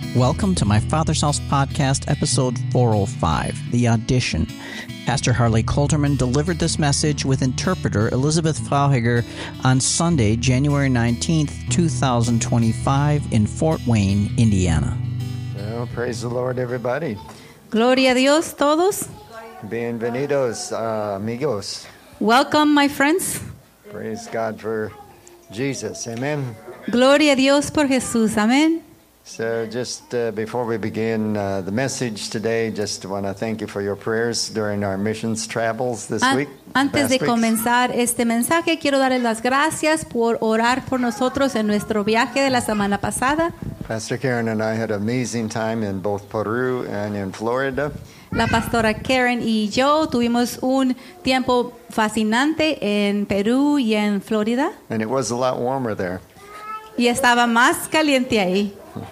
Welcome to my Father's House podcast, episode 405, The Audition. Pastor Harley Coulterman delivered this message with interpreter Elizabeth Fauhiger on Sunday, January 19th, 2025 in Fort Wayne, Indiana. Well, praise the Lord, everybody. Gloria a Dios, todos. Bienvenidos, amigos. Welcome, my friends. Praise God for Jesus. Amen. Gloria a Dios por Jesús. Amén. So just before we begin the message today, just want to thank you for your prayers during our missions travels this week. Antes de comenzar este mensaje, quiero darles las gracias por orar por nosotros en nuestro viaje de la semana pasada. Pastor Karen and I had an amazing time in both Peru and in Florida. La pastora Karen y yo tuvimos un tiempo fascinante en Perú y en Florida. And it was a lot warmer there. Y estaba más caliente ahí.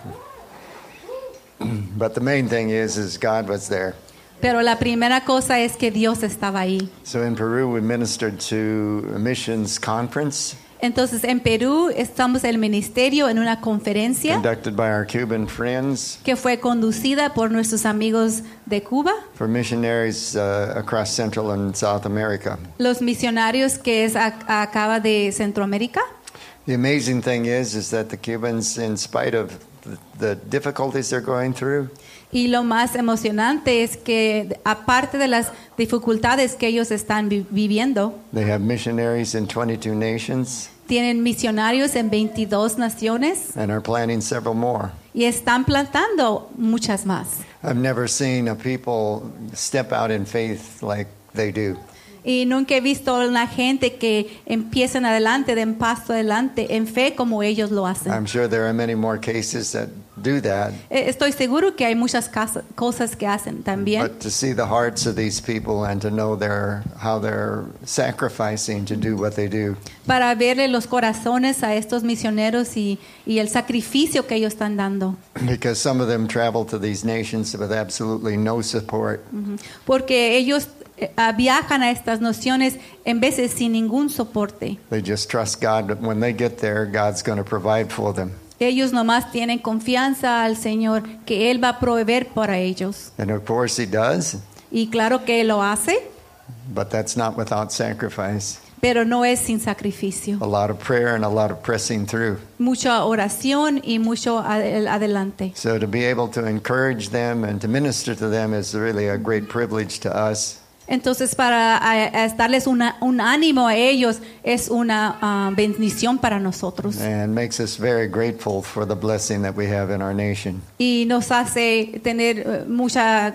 But the main thing is God was there. Pero la primera cosa es que Dios estaba ahí. So in Peru we ministered to a missions conference. Entonces en Perú estamos en el ministerio en una conferencia Conducted by our Cuban friends. que fue conducida por nuestros amigos de Cuba. For missionaries across Central and South America. Los misionarios que es acá de Centroamérica. The amazing thing is that the Cubans, in spite of the difficulties they're going through, Y lo más emocionante es que aparte de las dificultades que ellos están viviendo, they have missionaries in 22 nations tienen misionarios en 22 naciones and are planning several more. y están plantando muchas más. I've never seen a people step out in faith like they do. Y nunca he visto a una gente que empiecen adelante, den paso adelante en fe como ellos lo hacen. I'm sure there are many more cases that do that. Estoy seguro que hay muchas cosas que hacen también. But to see the hearts of these people and to know how they're sacrificing to do what they do. Para verle los corazones a estos misioneros y el sacrificio que ellos están dando. Because some of them travel to these nations with absolutely no support. Porque ellos viajan a estas naciones en veces sin ningún soporte. They just trust God that when they get there, God's going to provide for them. Ellos nomás tienen confianza al Señor que Él va a proveer para ellos. And of course He does, Y claro que Él lo hace, but that's not without sacrifice. pero no es sin sacrificio. A lot of prayer and a lot of pressing through. Mucha oración y mucho adelante. So to be able to encourage them and to minister to them is really a great privilege to us. Entonces para darles un ánimo a ellos es una bendición para nosotros. And makes us very grateful for the blessing that we have in our nation. Y nos hace tener mucha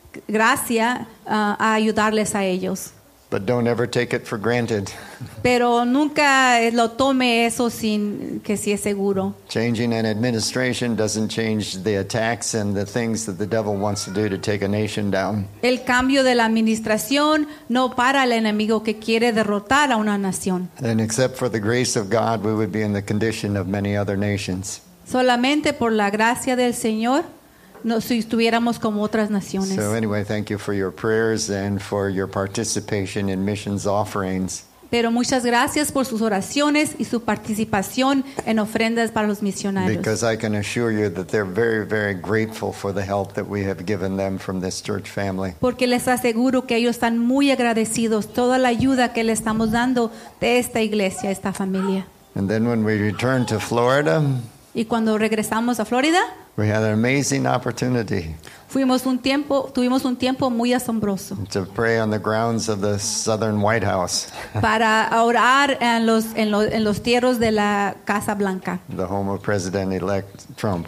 gracia a ayudarles a ellos. But don't ever take it for granted. Pero nunca lo tome eso sin que sí es seguro. Changing an administration doesn't change the attacks and the things that the devil wants to do to take a nation down. El cambio de la administración no para al enemigo que quiere derrotar a una nación. And except for the grace of God, we would be in the condition of many other nations. Solamente por la gracia del Señor si estuviéramos como otras naciones. So anyway, thank you for your prayers and for your participation in missions offerings. Pero muchas gracias por sus oraciones y su participación en ofrendas para los misionarios. Because I can assure you that they're very, very grateful for the help that we have given them from this church family. Porque les aseguro que ellos están muy agradecidos toda la ayuda que le estamos dando de esta iglesia, esta familia. And then when we returned to Florida, Y cuando regresamos a Florida, we had an amazing opportunity tuvimos un tiempo muy asombroso to pray on the grounds of the Southern White House, para orar en los tierros de la Casa Blanca, the home of President-elect Trump.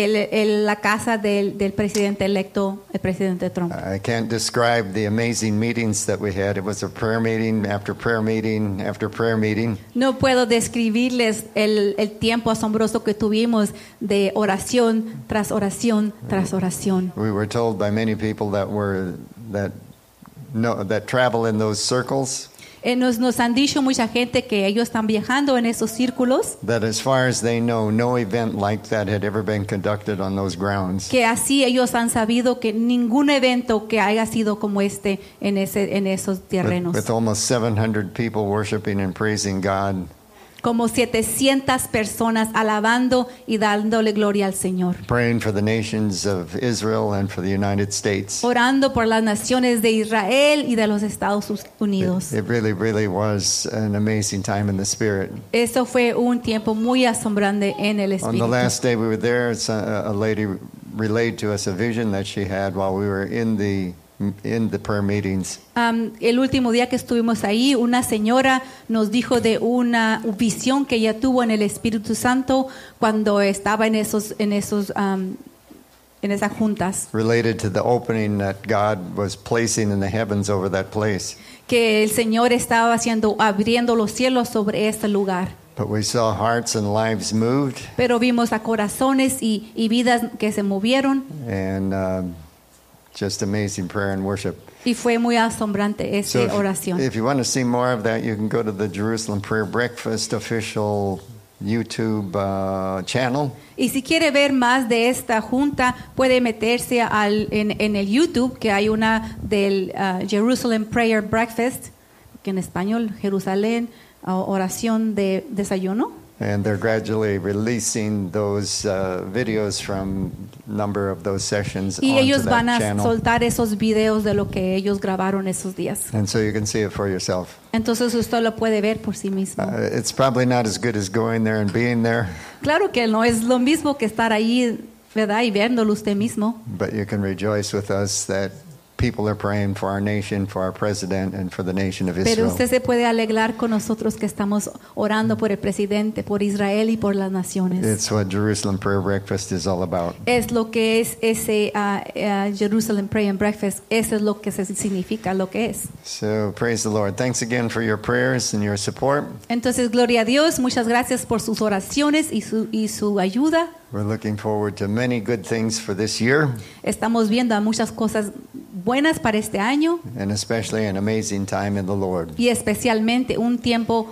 la casa del presidente electo, el presidente Trump. I can't describe the amazing meetings that we had. It was a prayer meeting after prayer meeting after prayer meeting. No puedo describirles el tiempo asombroso que tuvimos de oración tras oración tras oración. We were told by many people that travel in those circles Nos han dicho mucha gente que ellos están viajando en esos círculos, that as far as they know, no event like that had ever been conducted on those grounds. que así ellos han sabido que ningún evento que haya sido como este en esos terrenos. With almost 700 people worshiping and praising God. como 700 personas alabando y dándole gloria al Señor. praying for the nations of Israel and for the United States. Orando por las naciones de Israel y de los Estados Unidos. It really, really was an amazing time in the Spirit. Eso fue un tiempo muy asombrante en el On the Espíritu. last day we were there, a lady relayed to us a vision that she had while we were in the prayer meetings. El último día que estuvimos ahí, una señora nos dijo de una visión que ella tuvo en el Espíritu Santo cuando estaba en esas juntas, Related to the opening that God was placing in the heavens over that place. que el Señor estaba abriendo los cielos sobre este lugar. But we saw hearts and lives moved, Pero vimos a corazones y vidas que se movieron and just amazing prayer and worship. y fue muy asombrante So esa oración. if you want to see more of that, you can go to the Jerusalem Prayer Breakfast official YouTube channel. Y si quiere ver más de esta junta, puede meterse en el YouTube, que hay una del Jerusalem Prayer Breakfast, que en español, Jerusalén, oración de desayuno. And they're gradually releasing those videos from a number of those sessions Y onto ellos van that a channel. soltar esos videos de lo que ellos grabaron esos días. And so you can see it for yourself. Entonces usted lo puede ver por sí mismo. It's probably not as good as going there and being there, Claro que no es lo mismo que estar ahí, ¿verdad? Y viéndolo usted mismo. but you can rejoice with us that people are praying for our nation, for our president, and for the nation of Pero Israel. usted se puede alegrar con nosotros que estamos orando por el presidente, por Israel y por las naciones. It's what Jerusalem Prayer Breakfast is all about. Es lo que es ese Jerusalem Prayer and Breakfast. Eso es lo que significa, lo que es. So praise the Lord. Thanks again for your prayers and your support. Entonces, gloria a Dios. Muchas gracias por sus oraciones y su ayuda. We're looking forward to many good things for this year, Estamos viendo a muchas cosas buenas para este año and especially an amazing time in the Lord. y especialmente un tiempo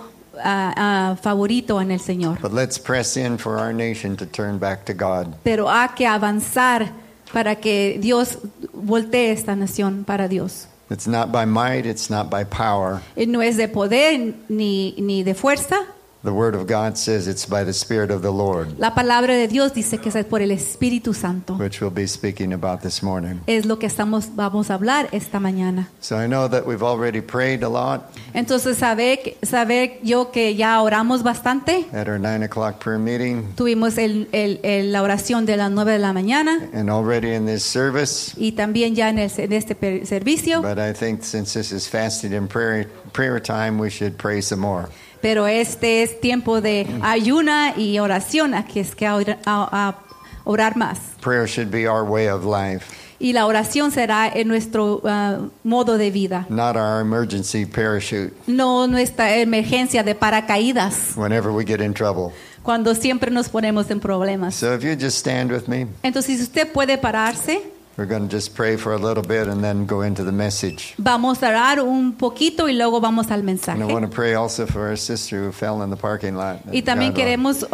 favorito en el Señor. But let's press in for our nation to turn back to God. Pero hay que avanzar para que Dios voltee esta nación para Dios. It's not by might, it's not by power. Y no es de poder ni de fuerza. The Word of God says it's by the Spirit of the Lord, La palabra de Dios dice que es por el Espíritu Santo. which we'll be speaking about this morning. Es lo que vamos a hablar esta mañana. So I know that we've already prayed a lot Entonces, saber yo que ya oramos bastante. at our 9 o'clock prayer meeting, Tuvimos la oración de las 9 de la mañana and already in this service. y también ya en este servicio. But I think since this is fasting and prayer time, we should pray some more. Pero este es tiempo de ayuna y oración, aquí es que a orar más. Prayer should be our way of life, Y la oración será en nuestro modo de vida, not our emergency parachute no nuestra emergencia de paracaídas, whenever we get in trouble. cuando siempre nos ponemos en problemas. So if you just stand with me, Entonces, si usted puede pararse, we're going to just pray for a little bit and then go into the message. vamos a orar un poquito y luego vamos al And I mensaje. want to pray also for our sister who fell in the parking lot. Y también God will queremos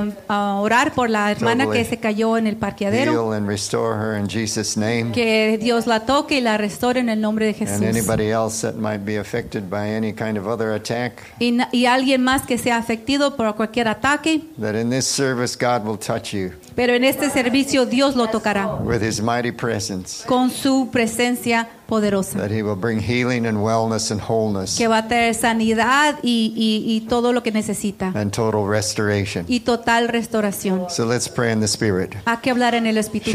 orar por la hermana Totally que se cayó en el parqueadero. heal and restore her in Jesus' name. Que Dios la toque y la restore en el nombre de Jesús. And anybody else that might be affected by any kind of other attack, Y alguien más que sea afectado por cualquier ataque. that in this service God will touch you Pero en este servicio Dios lo tocará with His mighty presence, con su presencia poderosa, that He will bring healing and wellness and wholeness que va a traer sanidad y todo lo que necesita and total restoration. y total restauración. So let's pray in the Spirit. Hay que hablar en el Espíritu.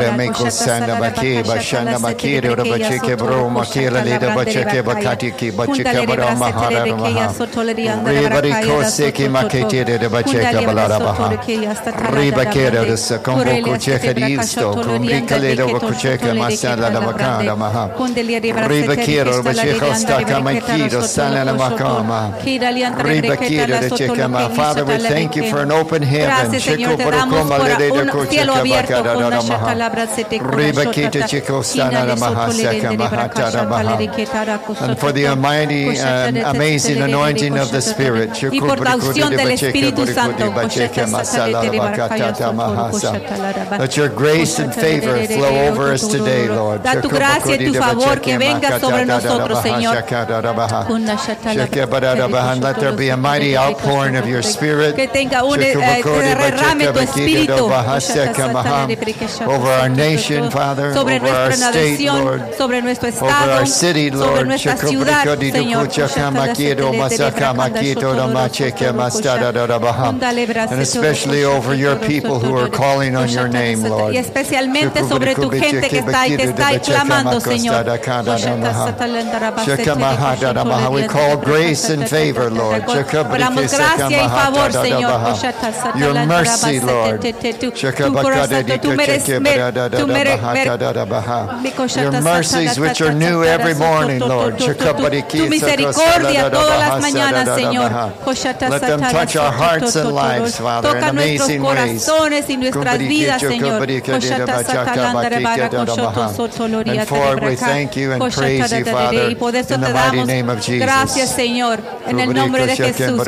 Father, we thank you for an open heaven. Gracias, Señor, te damos por un cielo abierto con una shakalabra sete con una and for the almighty and amazing anointing of the Spirit. Y por la unción del Espíritu Santo. Let your grace and favor flow over us today, Lord. Da tu gracia y tu favor que venga sobre nosotros, Señor. And let there be a mighty outpouring of your spirit. Que tenga un derrame tu espíritu over our nation, Father, sobre over our nuestra state, nación, Lord, sobre nuestro over estado, our city, sobre Lord. nuestra ciudad, Señor. And especially over your people who are calling on your name, Lord. Y especialmente sobre tu gente que está clamando, Señor. We call grace and favor, Lord. Oramos gracia y favor, Señor. Your mercy, Lord. Your mercies which are new every morning, Lord. Tu misericordia todas las mañanas, Señor. Let them touch our hearts and lives, Father, in Toca nuestros amazing ways. corazones y nuestras vidas, Señor. And for it we thank you and praise you, Father, Y por eso in te the mighty damos name of Jesus. gracias, Señor, en el nombre de Jesús.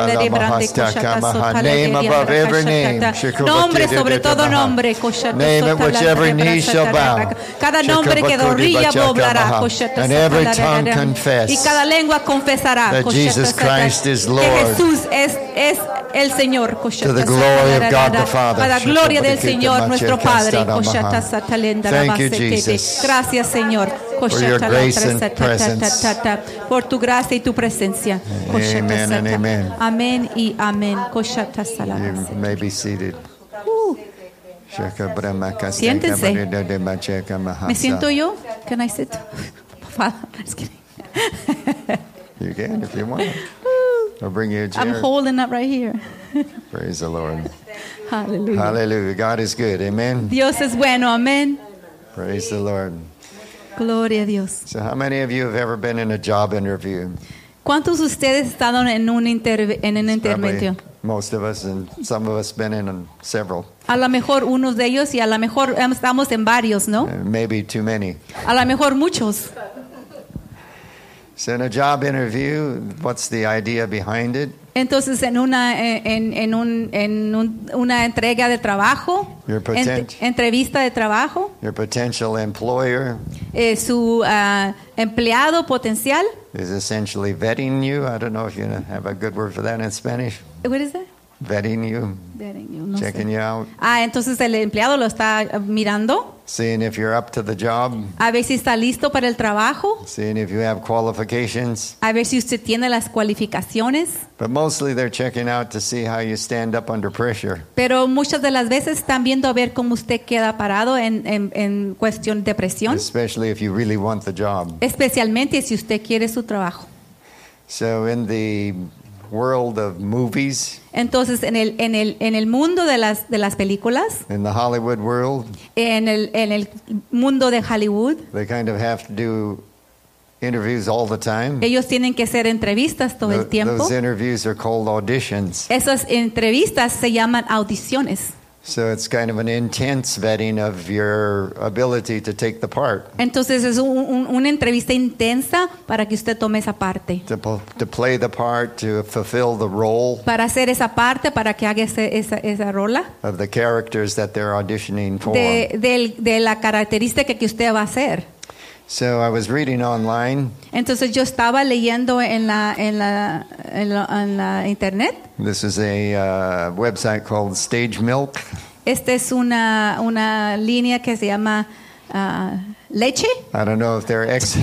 Name above every name. Nombre sobre todo nombre. Name at which every knee shall bow. Cada nombre que rodilla doblará. And every tongue confess Y cada lengua confesará that Jesus Christ is que Lord. Jesús es el Señor. To the glory of God the Father. Para la gloria del Señor nuestro Padre. Thank you, Jesus. Gracias, Señor. For your grace and presence. Por tu gracia y tu presencia. Amen and amen. Amén y amén. You may be seated. Siéntense. ¿Me siento yo? Can I sit? You can if you want. I'll bring you a chair. I'm holding up right here. Praise the Lord. Hallelujah. Hallelujah. God is good. Amen. Dios es bueno. Amén. Praise the Lord. Gloria a Dios. So how many of you have ever been in a job interview? ¿Cuántos de ustedes estaban en un intervención? Most of us, and some of us been in several. A lo mejor unos de ellos y a lo mejor estamos en varios, ¿no? Maybe too many. A lo mejor muchos. So in a job interview, what's the idea behind it? Entonces en una entrega de trabajo, entrevista de trabajo, your potential employer su empleado potencial is essentially vetting you. I don't know if you have a good word for that in Spanish. What is that? Vetting you, no checking sé. you out. Entonces el empleado lo está mirando. Seeing if you're up to the job. A ver si está listo para el trabajo. Seeing if you have qualifications. A ver si usted tiene las cualificaciones. But mostly they're checking out to see how you stand up under pressure. Pero muchas de las veces están viendo a ver cómo usted queda parado en cuestión de presión. Especially if you really want the job. Especialmente si usted quiere su trabajo. So in the world of movies. Entonces en el mundo de las películas, in the Hollywood world, en el mundo de Hollywood, they kind of have to do interviews all the time. Ellos tienen que hacer entrevistas todo el tiempo. Those interviews are called auditions. Esas entrevistas se llaman audiciones. So it's kind of an intense vetting of your ability to take the part. Entonces es una entrevista intensa para que usted tome esa parte. To play the part, to fulfill the role. Para hacer esa parte, para que haga esa rola. Of the characters that they're auditioning for. De la característica que usted va a hacer. So I was reading online. Entonces yo estaba leyendo en la internet. This is a website called Stage Milk. Esta es una línea que se llama Leche. I don't know if they're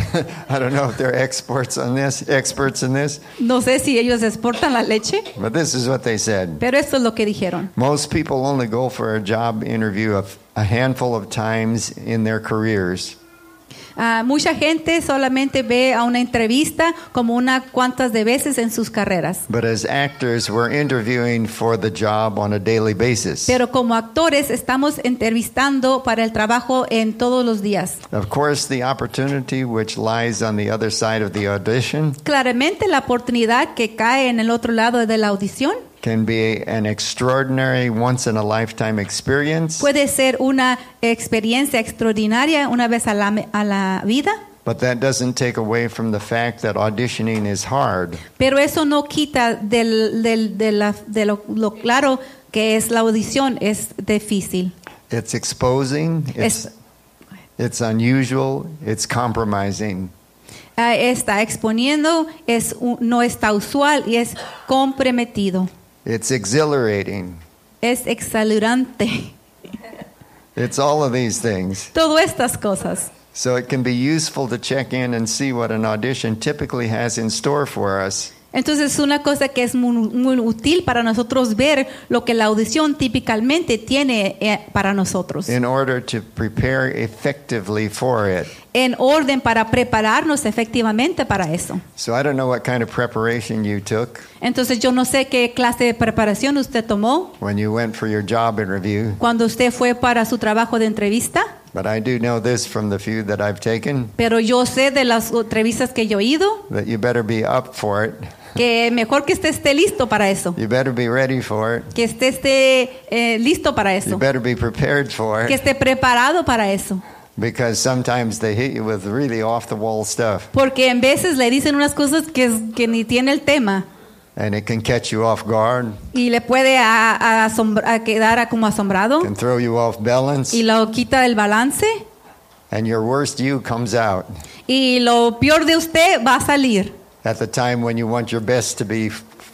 experts in this. No sé si ellos exportan la leche. But this is what they said. Pero esto es lo que dijeron. Most people only go for a job interview a handful of times in their careers. Mucha gente solamente ve a una entrevista como unas cuantas de veces en sus carreras. But as actors, we're interviewing for the job on a daily basis. Pero como actores estamos entrevistando para el trabajo en todos los días. Of course, the opportunity which lies on the other side of the audition. Claramente la oportunidad que cae en el otro lado de la audición. Can be an extraordinary, once-in-a-lifetime experience. Puede ser una experiencia extraordinaria una vez a la vida. But that doesn't take away from the fact that auditioning is hard. Pero eso no quita de lo claro que es la audición es difícil. It's exposing. It's unusual. It's compromising. Está exponiendo, no está usual y es comprometido. It's exhilarating. Es exhilarante. It's all of these things. Todas estas cosas. So it can be useful to check in and see what an audition typically has in store for us. Entonces es una cosa que es muy útil para nosotros ver lo que la audición típicamente tiene para nosotros. In order to prepare effectively for it. En orden para prepararnos efectivamente para eso. So I don't know what kind of preparation you took. Entonces yo no sé qué clase de preparación usted tomó When you went for your job interview. cuando usted fue para su trabajo de entrevista. But I do know this from the few that I've taken. Pero yo sé de las entrevistas que yo he ido That you better be up for it. que mejor que usted esté listo para eso. You better be ready for it. Que usted esté listo para You eso. better be prepared for Que it. esté preparado para eso. Because sometimes they hit you with really off-the-wall stuff. Porque en veces le dicen unas cosas que ni tiene el tema. And it can catch you off guard. Y le puede a quedar como asombrado. Can throw you off balance. Y lo quita del balance. And your worst you comes out. Y lo peor de usted va a salir. At the time when you want your best to be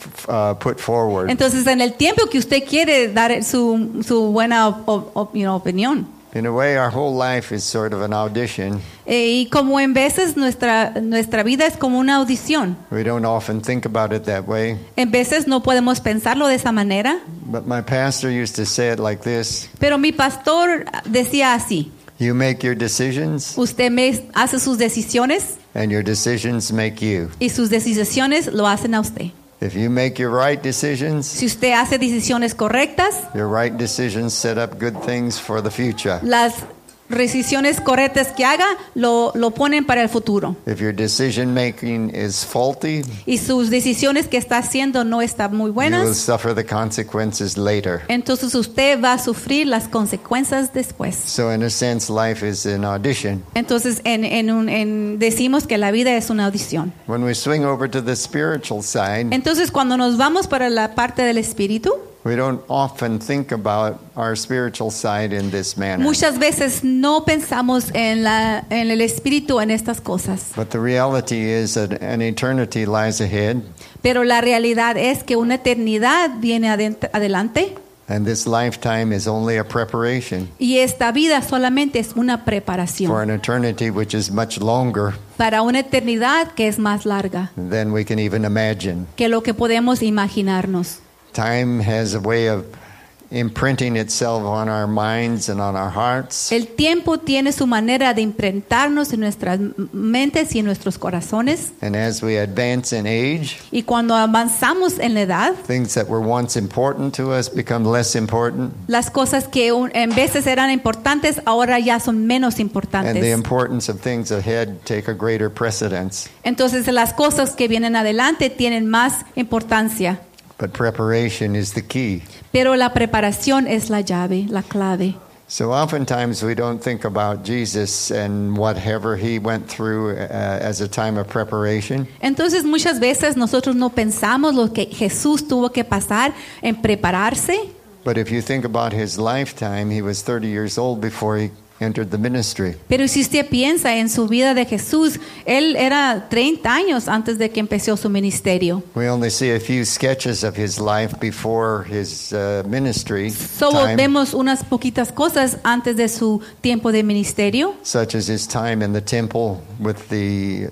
put forward. Entonces en el tiempo que usted quiere dar su buena opinión. In a way, our whole life is sort of an audition. Y como en veces nuestra vida es como una audición. We don't often think about it that way. En veces no podemos pensarlo de esa manera. But my pastor used to say it like this. Pero mi pastor decía así. You make your decisions. Usted hace sus decisiones. And your decisions make you. Y sus decisiones lo hacen a usted. If you make your right decisions, Si usted hace decisiones correctas, your right decisions set up good things for the future. las decisiones correctas que haga lo ponen para el futuro. If your decision making is faulty, Y sus decisiones que está haciendo no están muy you will buenas, suffer the consequences later. entonces usted va a sufrir las consecuencias después. So in a sense, life is an audition. Entonces decimos que la vida es una audición. When we swing over to the spiritual side, Entonces cuando nos vamos para la parte del espíritu, we don't often think about our spiritual side in this manner. muchas veces no pensamos en el espíritu en estas cosas. But the reality is that an eternity lies ahead, Pero la realidad es que una eternidad viene adelante and this lifetime is only a preparation y esta vida solamente es una for preparación an eternity which is much longer para una eternidad que es más larga than we can even imagine. que lo que podemos imaginarnos. Time has a way of imprinting itself on our minds and on our hearts. El tiempo tiene su manera de imprentarnos en nuestras mentes y en nuestros corazones. And as we advance in age, Y cuando avanzamos en la edad, things that were once important to us become less important. las cosas que en veces eran importantes ahora ya son menos And the importantes. importance of things ahead take a greater precedence. Entonces las cosas que vienen adelante tienen más importancia. But preparation is the key. Pero la preparación es la llave, la clave. So oftentimes we don't think about Jesus and whatever he went through as a time of preparation. Entonces muchas veces nosotros no pensamos lo que Jesús tuvo que pasar en prepararse. But if you think about his lifetime, he was 30 years old before he entered the ministry. Pero si usted piensa en su vida de Jesús, él era 30 años antes de que empezó su ministerio. We only see a few sketches of his life before his ministry Solo time, vemos unas poquitas cosas antes de su tiempo de ministerio, such as his time in the temple with the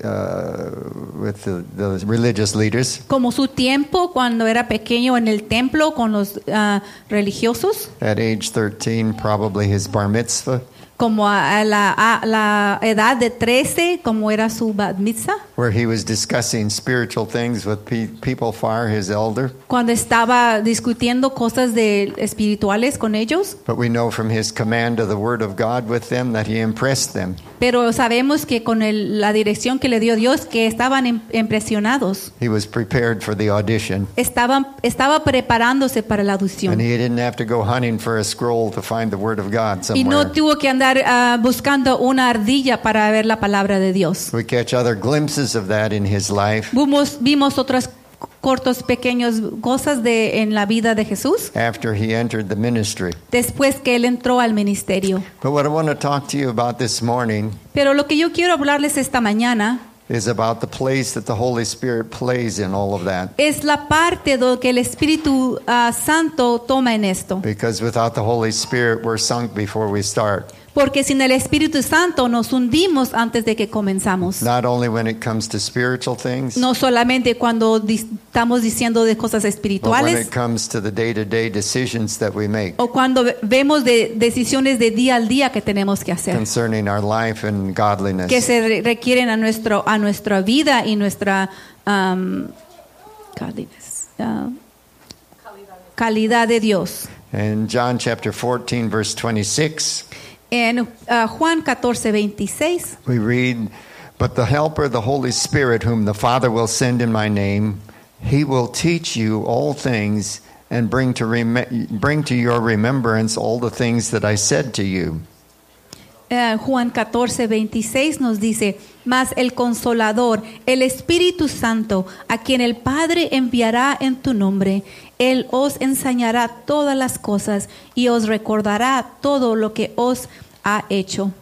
religious leaders. como su tiempo cuando era pequeño en el templo con los religiosos, At age 13, probably his bar mitzvah, como a la edad de 13, como era su bat mitzvah, where he was discussing spiritual things with people far his elder. cuando estaba discutiendo cosas espirituales con ellos. But we know from his command of the word of God with them that he impressed them. Pero sabemos que con la dirección que le dio Dios, que estaban impresionados. He was prepared for the audition. Estaba preparándose para la And audición. he didn't have to go hunting for a scroll to find the word of God Y no somewhere. tuvo que andar buscando una ardilla para ver la palabra de Dios. We catch other glimpses of that in his life. Vimos otras cortos, pequeños cosas en la vida de Jesús after he entered the ministry. después que él entró al ministerio. But what I want to talk to you about this morning Pero lo que yo quiero hablarles esta mañana is about the place that the Holy Spirit plays in all of that. es la parte que el Espíritu Santo toma en esto. Because without the Holy Spirit, we're sunk before we start. Porque sin el Espíritu Santo nos hundimos antes de que comenzamos. Not only when it comes to spiritual things, No solamente cuando estamos diciendo de cosas but when espirituales it comes to the day-to-day decisions that we make o cuando vemos de decisiones de día al día que tenemos que hacer, concerning our life and godliness. que se requieren a nuestra vida y nuestra godliness, calidad de Dios. In John chapter 14, verse 26, En Juan 14:26 we read, "But the Helper, the Holy Spirit, whom the Father will send in my name, he will teach you all things and bring to your remembrance all the things that I said to you." Juan 14:26 nos dice: mas el Consolador, el Espíritu Santo, a quien el Padre enviará en tu nombre, Él os enseñará todas las cosas y os recordará todo lo que os ha hecho.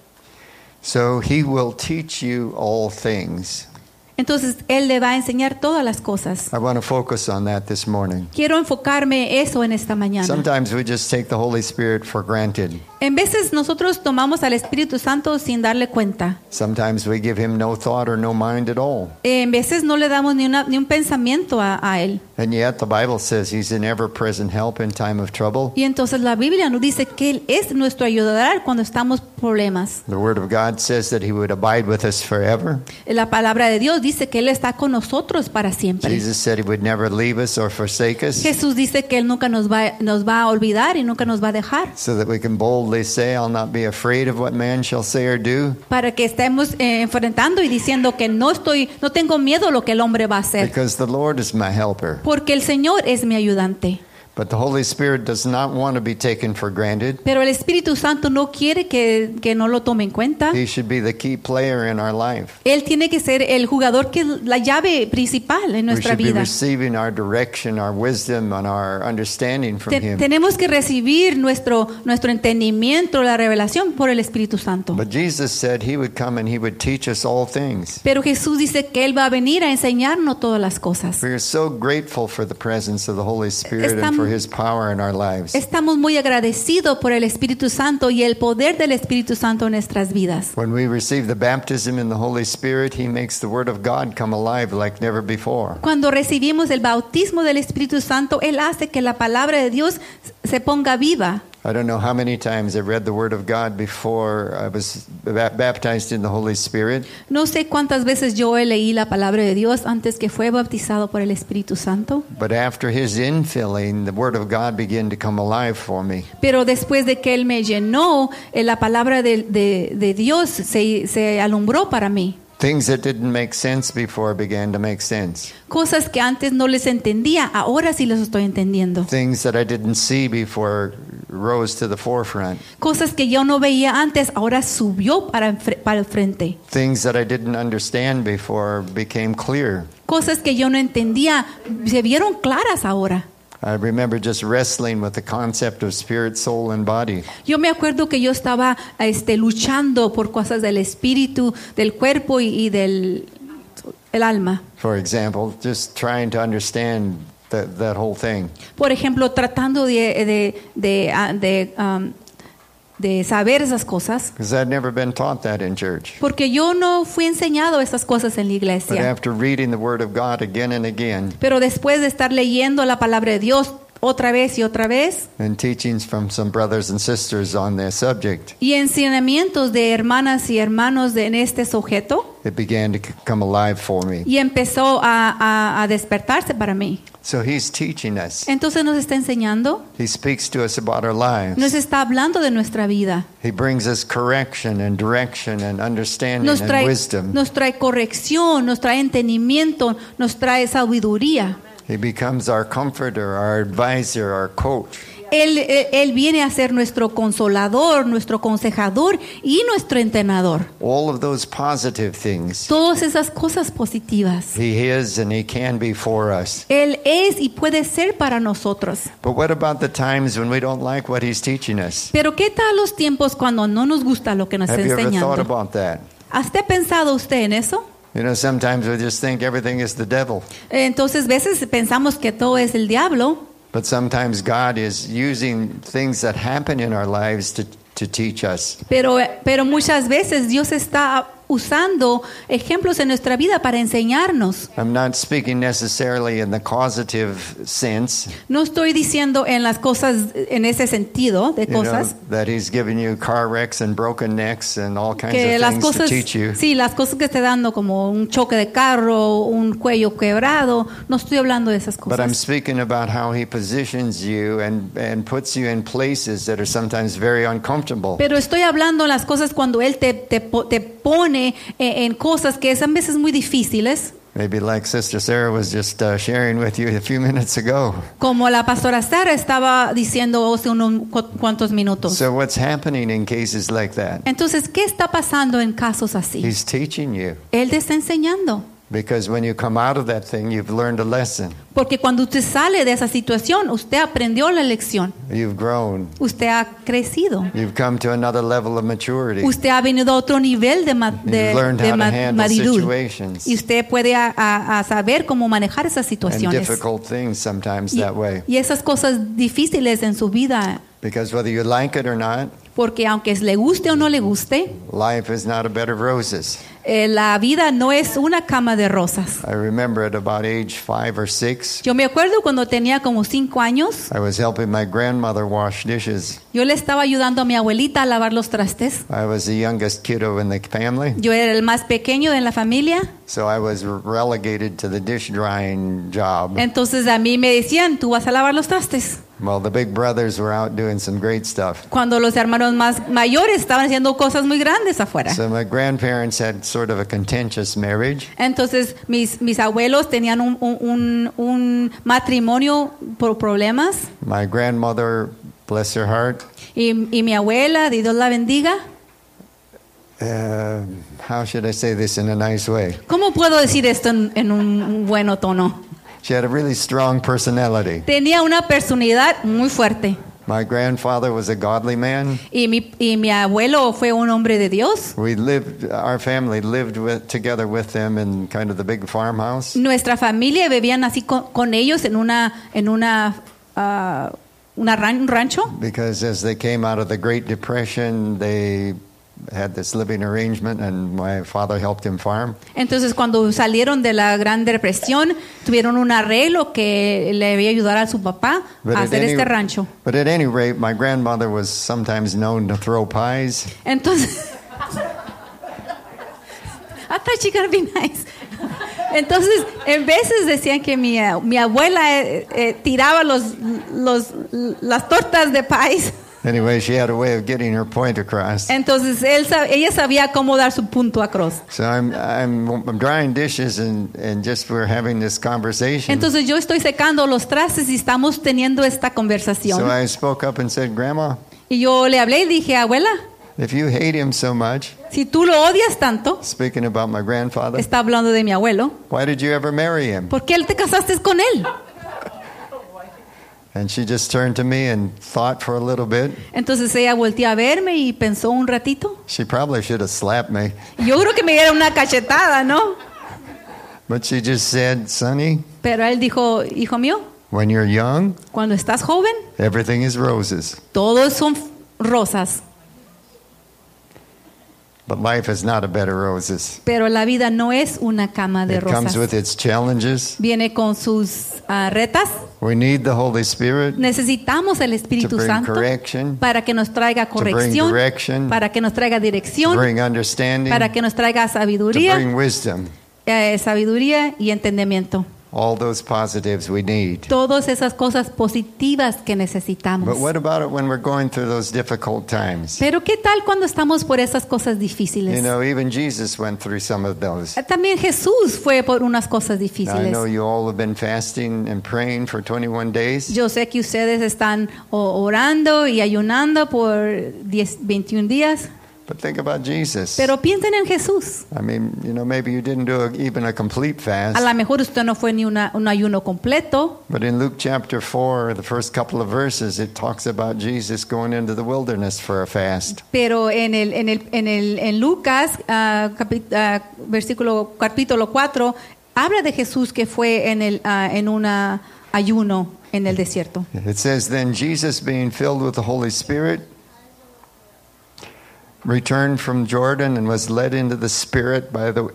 So he will teach you all things. Entonces Él le va a enseñar todas las cosas. I want to focus on that this morning. Quiero enfocarme eso en esta mañana. Sometimes we just take the Holy Spirit for granted. En veces nosotros tomamos al Espíritu Santo sin darle cuenta. Sometimes we give him no thought or no mind at all. En veces no le damos ni un pensamiento a Él. And yet the Bible says he's an ever-present help in time of trouble. Y entonces la Biblia nos dice que Él es nuestro ayudador cuando estamos problemas. The Word of God says that he would abide with us forever. La palabra de Dios dice que Él está con nosotros para siempre. Jesus said he would never leave us or forsake us, Jesús dice que Él nunca nos va a olvidar y nunca nos va a dejar. so that we can boldly say, "I'll not be afraid of what man shall say or do, Para que estemos enfrentando y diciendo que no tengo miedo a lo que el hombre va a hacer. because the Lord is my helper." Porque el Señor es mi ayudante. But the Holy Spirit does not want to be taken for granted. Pero el Espíritu Santo no quiere que no lo tome en cuenta. He should be the key player in our life. Él tiene que ser el jugador que es la llave principal en We nuestra should be vida. receiving our direction, our wisdom, and our understanding from him. Tenemos que recibir nuestro entendimiento, la revelación por el Espíritu Santo. But Jesus said he would come and he would teach us all things. Pero Jesús dice que Él va a venir a enseñarnos todas las cosas. We are so grateful for the presence of the Holy Spirit and for his power in our lives. Estamos muy agradecidos por el Espíritu Santo y el poder del Espíritu Santo en nuestras vidas. When we receive the baptism in the Holy Spirit, he makes the Word of God come alive like never before. Cuando recibimos el bautismo del Espíritu Santo, Él hace que la palabra de Dios se ponga viva. I don't know how many times I read the Word of God before I was baptized in the Holy Spirit. No sé cuántas veces yo leí la palabra de Dios antes que fue bautizado por el Espíritu Santo. But after his infilling, the Word of God began to come alive for me. Pero después de que Él me llenó, la palabra de Dios se alumbró para mí. Things that didn't make sense before began to make sense. Cosas que antes no les entendía, ahora sí las estoy entendiendo. Things that I didn't see before rose to the forefront. Cosas que yo no veía antes, ahora subió para el frente. Things that I didn't understand before became clear. Cosas que yo no entendía, se vieron claras ahora. I remember just wrestling with the concept of spirit, soul, and body. Yo me acuerdo que yo estaba luchando por cosas del espíritu, del cuerpo y del el alma. For example, just trying to understand that whole thing. Por ejemplo, tratando de saber esas cosas. Because I'd never been taught that in church. Porque yo no fui enseñado esas cosas en la But iglesia. after reading the Word of God again and again, Pero después de estar leyendo la palabra de Dios otra vez y otra vez, and teachings from some brothers and sisters on this subject, y enseñamientos de hermanas y hermanos en este sujeto, it began to come alive for me. y empezó a despertarse para mí. So he's teaching us. Entonces nos está enseñando, He speaks to us about our lives. nos está hablando de nuestra vida. He brings us correction and direction and understanding and wisdom. Nos trae corrección, nos trae entendimiento, nos trae sabiduría. He becomes our comforter, our advisor, our coach. Él viene a ser nuestro consolador, nuestro consejador y nuestro entrenador. All of those positive things. Todas esas cosas positivas. He is and he can be for us. Él es y puede ser para nosotros. But what about the times when we don't like what he's teaching us? Pero ¿qué tal los tiempos cuando no nos gusta lo que nos está Have you ever thought enseñando? about that? ¿Ha usted pensado usted en eso? You know, sometimes we just think everything is the devil. Entonces, veces pensamos que todo es el diablo, But sometimes God is using things that happen in our lives to teach us. pero muchas veces Dios está usando ejemplos en nuestra vida para enseñarnos. I'm not speaking necessarily in the causative sense, No estoy diciendo en las cosas, en ese sentido de you know, cosas, that he's giving you car wrecks and broken necks and all kinds que of las things to cosas, teach you. sí, las cosas que esté dando como un choque de carro, un cuello quebrado, no estoy hablando de esas But I'm cosas. speaking about how he positions you and puts you in places that are sometimes very uncomfortable. Pero estoy hablando de las cosas cuando Él te pone en cosas que son a veces muy difíciles, Maybe like Sister Sarah was just sharing with you a few minutes ago. como la pastora Sara estaba diciendo hace unos cuantos minutos. So what's happening in cases like that? Entonces, ¿qué está pasando en casos así? He's teaching you. Él te está enseñando. Because when you come out of that thing, you've learned a lesson. Porque cuando usted sale de esa situación, usted aprendió la lección. You've grown. Usted ha crecido. You've come to another level of maturity. Usted ha venido a otro nivel de You've learned how to handle madurez. situations Y usted puede a saber cómo manejar esas and situaciones. difficult things sometimes that way. Y esas cosas difíciles en su vida. Because whether you like it or not, Porque aunque le guste o no le guste, life is not a bed of roses. la vida no es una cama de rosas. I remember at about age 5 or 6, Yo me acuerdo cuando tenía como 5 años, I was helping my grandmother wash dishes. yo le estaba ayudando a mi abuelita a lavar los trastes. I was the youngest kiddo in the family, Yo era el más pequeño de la familia, so I was relegated to the dish drying job. entonces a mí me decían, tú vas a lavar los trastes. Well, the big brothers were out doing some great stuff. Cuando los hermanos más mayores estaban haciendo cosas muy grandes afuera. So my grandparents had sort of a contentious marriage. Entonces mis abuelos tenían un matrimonio por problemas My grandmother, bless her heart, y mi abuela, Dios la bendiga. how should I say this in a nice way? ¿Cómo puedo decir esto en un buen tono? She had a really strong personality. Tenía una personalidad muy fuerte. My grandfather was a godly man. Y mi abuelo fue un hombre de Dios. Our family lived together with them in kind of the big farmhouse. Nuestra familia vivían así con ellos en un rancho. Because as they came out of the Great Depression, they had this living arrangement, and my father helped him farm. Entonces, cuando salieron de la Gran Depresión, tuvieron un arreglo que le iba a ayudar a su papá a hacer este rancho. But at any rate, my grandmother was sometimes known to throw pies. Entonces, I thought she gonna be nice. Entonces, en veces decían que mi abuela tiraba las tortas de país. Anyway, she had a way of getting her point across. Entonces ella sabía cómo dar su punto across. So I'm drying dishes and just we're having this conversation. Entonces yo estoy secando los trastes y estamos teniendo esta So conversación. I spoke up and said, Grandma, Y yo le hablé y dije, abuela, if you hate him so much, si tú lo odias tanto, speaking about my grandfather, está hablando de mi abuelo, why did you ever marry him? ¿por qué te casaste con él? And she just turned to me and thought for a little bit. Entonces ella volteó a verme y pensó un ratito. She probably should have slapped me. Yo creo que me diera una cachetada, ¿no? But she just said, Sonny, Pero él dijo, hijo mío, when you're young, cuando estás joven, everything is roses. todos son rosas. But life is not a bed of roses. Pero la vida no es una cama de It comes rosas. with its challenges. Viene con sus retas. We need the Holy Spirit Necesitamos el to Espíritu bring Santo correction, para que nos traiga to bring corrección, direction, para que nos traiga to dirección, bring understanding, para que nos traiga to sabiduría, bring wisdom. sabiduría y entendimiento. All those positives we need. Todas esas cosas positivas que necesitamos. But what about it when we're going through those difficult times? Pero ¿qué tal cuando estamos por esas cosas difíciles? You know, even Jesus went through some of those. También Jesús fue por unas cosas Now, I difíciles. know you all have been fasting and praying for 21 days. Yo sé que ustedes están orando y ayunando por 21 días, But think about Jesus. pero piensen en Jesús. I mean, you know, maybe you didn't do even a complete fast. A lo mejor usted no fue ni un ayuno completo, But in Luke chapter 4, the first couple of verses, it talks about Jesus going into the wilderness for a fast. pero en Lucas, capítulo 4, habla de Jesús que fue en un ayuno en el desierto. It says, Then Jesus, being filled with the Holy Spirit, returned from Jordan and was led by the Spirit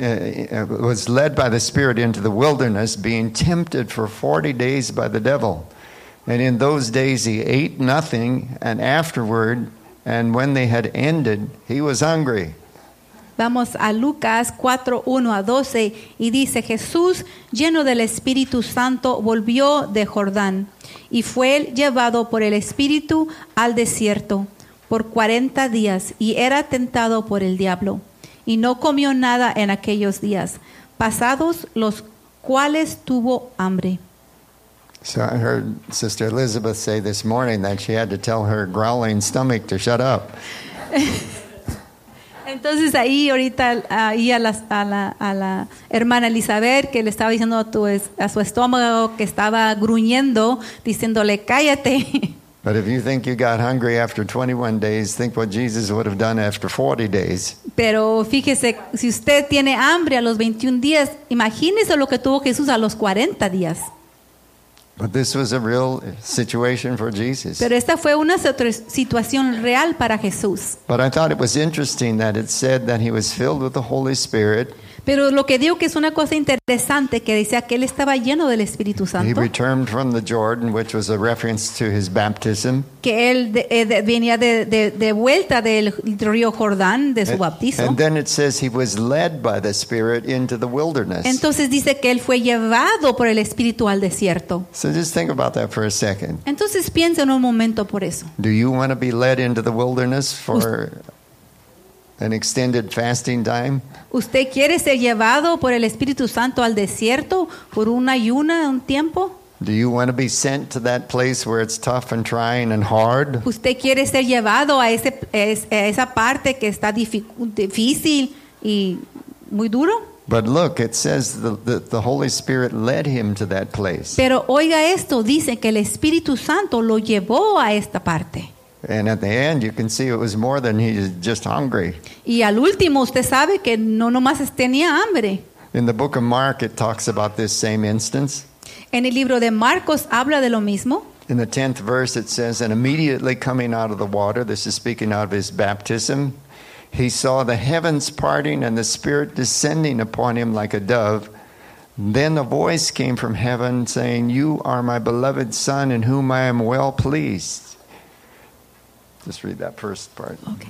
into the wilderness, being tempted for 40 days by the devil. And in those days he ate nothing, and afterward, and when they had ended, he was hungry. Vamos a Lucas 4:1-12 y dice: Jesús, lleno del Espíritu Santo, volvió de Jordán y fue llevado por el Espíritu al desierto por 40 días y era tentado por el diablo. Y no comió nada en aquellos días, pasados los cuales tuvo hambre. So I heard Sister Elizabeth say this morning that she had to tell her growling stomach to shut up. Entonces ahí ahorita ahí a la hermana Elizabeth que le estaba diciendo a su estómago que estaba gruñendo, diciéndole cállate. But if you think you got hungry after 21 days, think what Jesus would have done after 40 days. Pero fíjese, si usted tiene hambre a los 21 días, imagínese lo que tuvo Jesús a los 40 días. But this was a real situation for Jesus. Pero esta fue una situación real para Jesús. But I thought it was interesting that it said that he was filled with the Holy Spirit. Pero lo que digo que es una cosa interesante que decía que él estaba lleno del Espíritu He Santo, returned from the Jordan, which was a reference to his baptism. que él venía de vuelta del río Jordán, de su And bautismo. then it says he was led by the Spirit into the wilderness. Entonces dice que él fue llevado por el Espíritu al desierto. So just think about that for a second. Entonces piensa en un momento por eso. Do you want to be led into the wilderness for an extended fasting time? ¿Usted quiere ser llevado por el Espíritu Santo al desierto por un tiempo? Do you want to be sent to that place where it's tough and trying and hard? ¿Usted quiere ser llevado a esa parte que está difícil y muy duro? But look, it says the Holy Spirit led him to that place. Pero oiga esto, dice que el Espíritu Santo lo llevó a esta parte. And at the end, you can see it was more than he was just hungry. Y al último usted sabe que no nomás tenía hambre. In the book of Mark, it talks about this same instance. En el libro de Marcos habla de lo mismo. In the 10th verse, it says, And immediately coming out of the water, this is speaking of his baptism, he saw the heavens parting and the Spirit descending upon him like a dove. Then a voice came from heaven saying, You are my beloved Son, in whom I am well pleased. Just read that first part. Okay.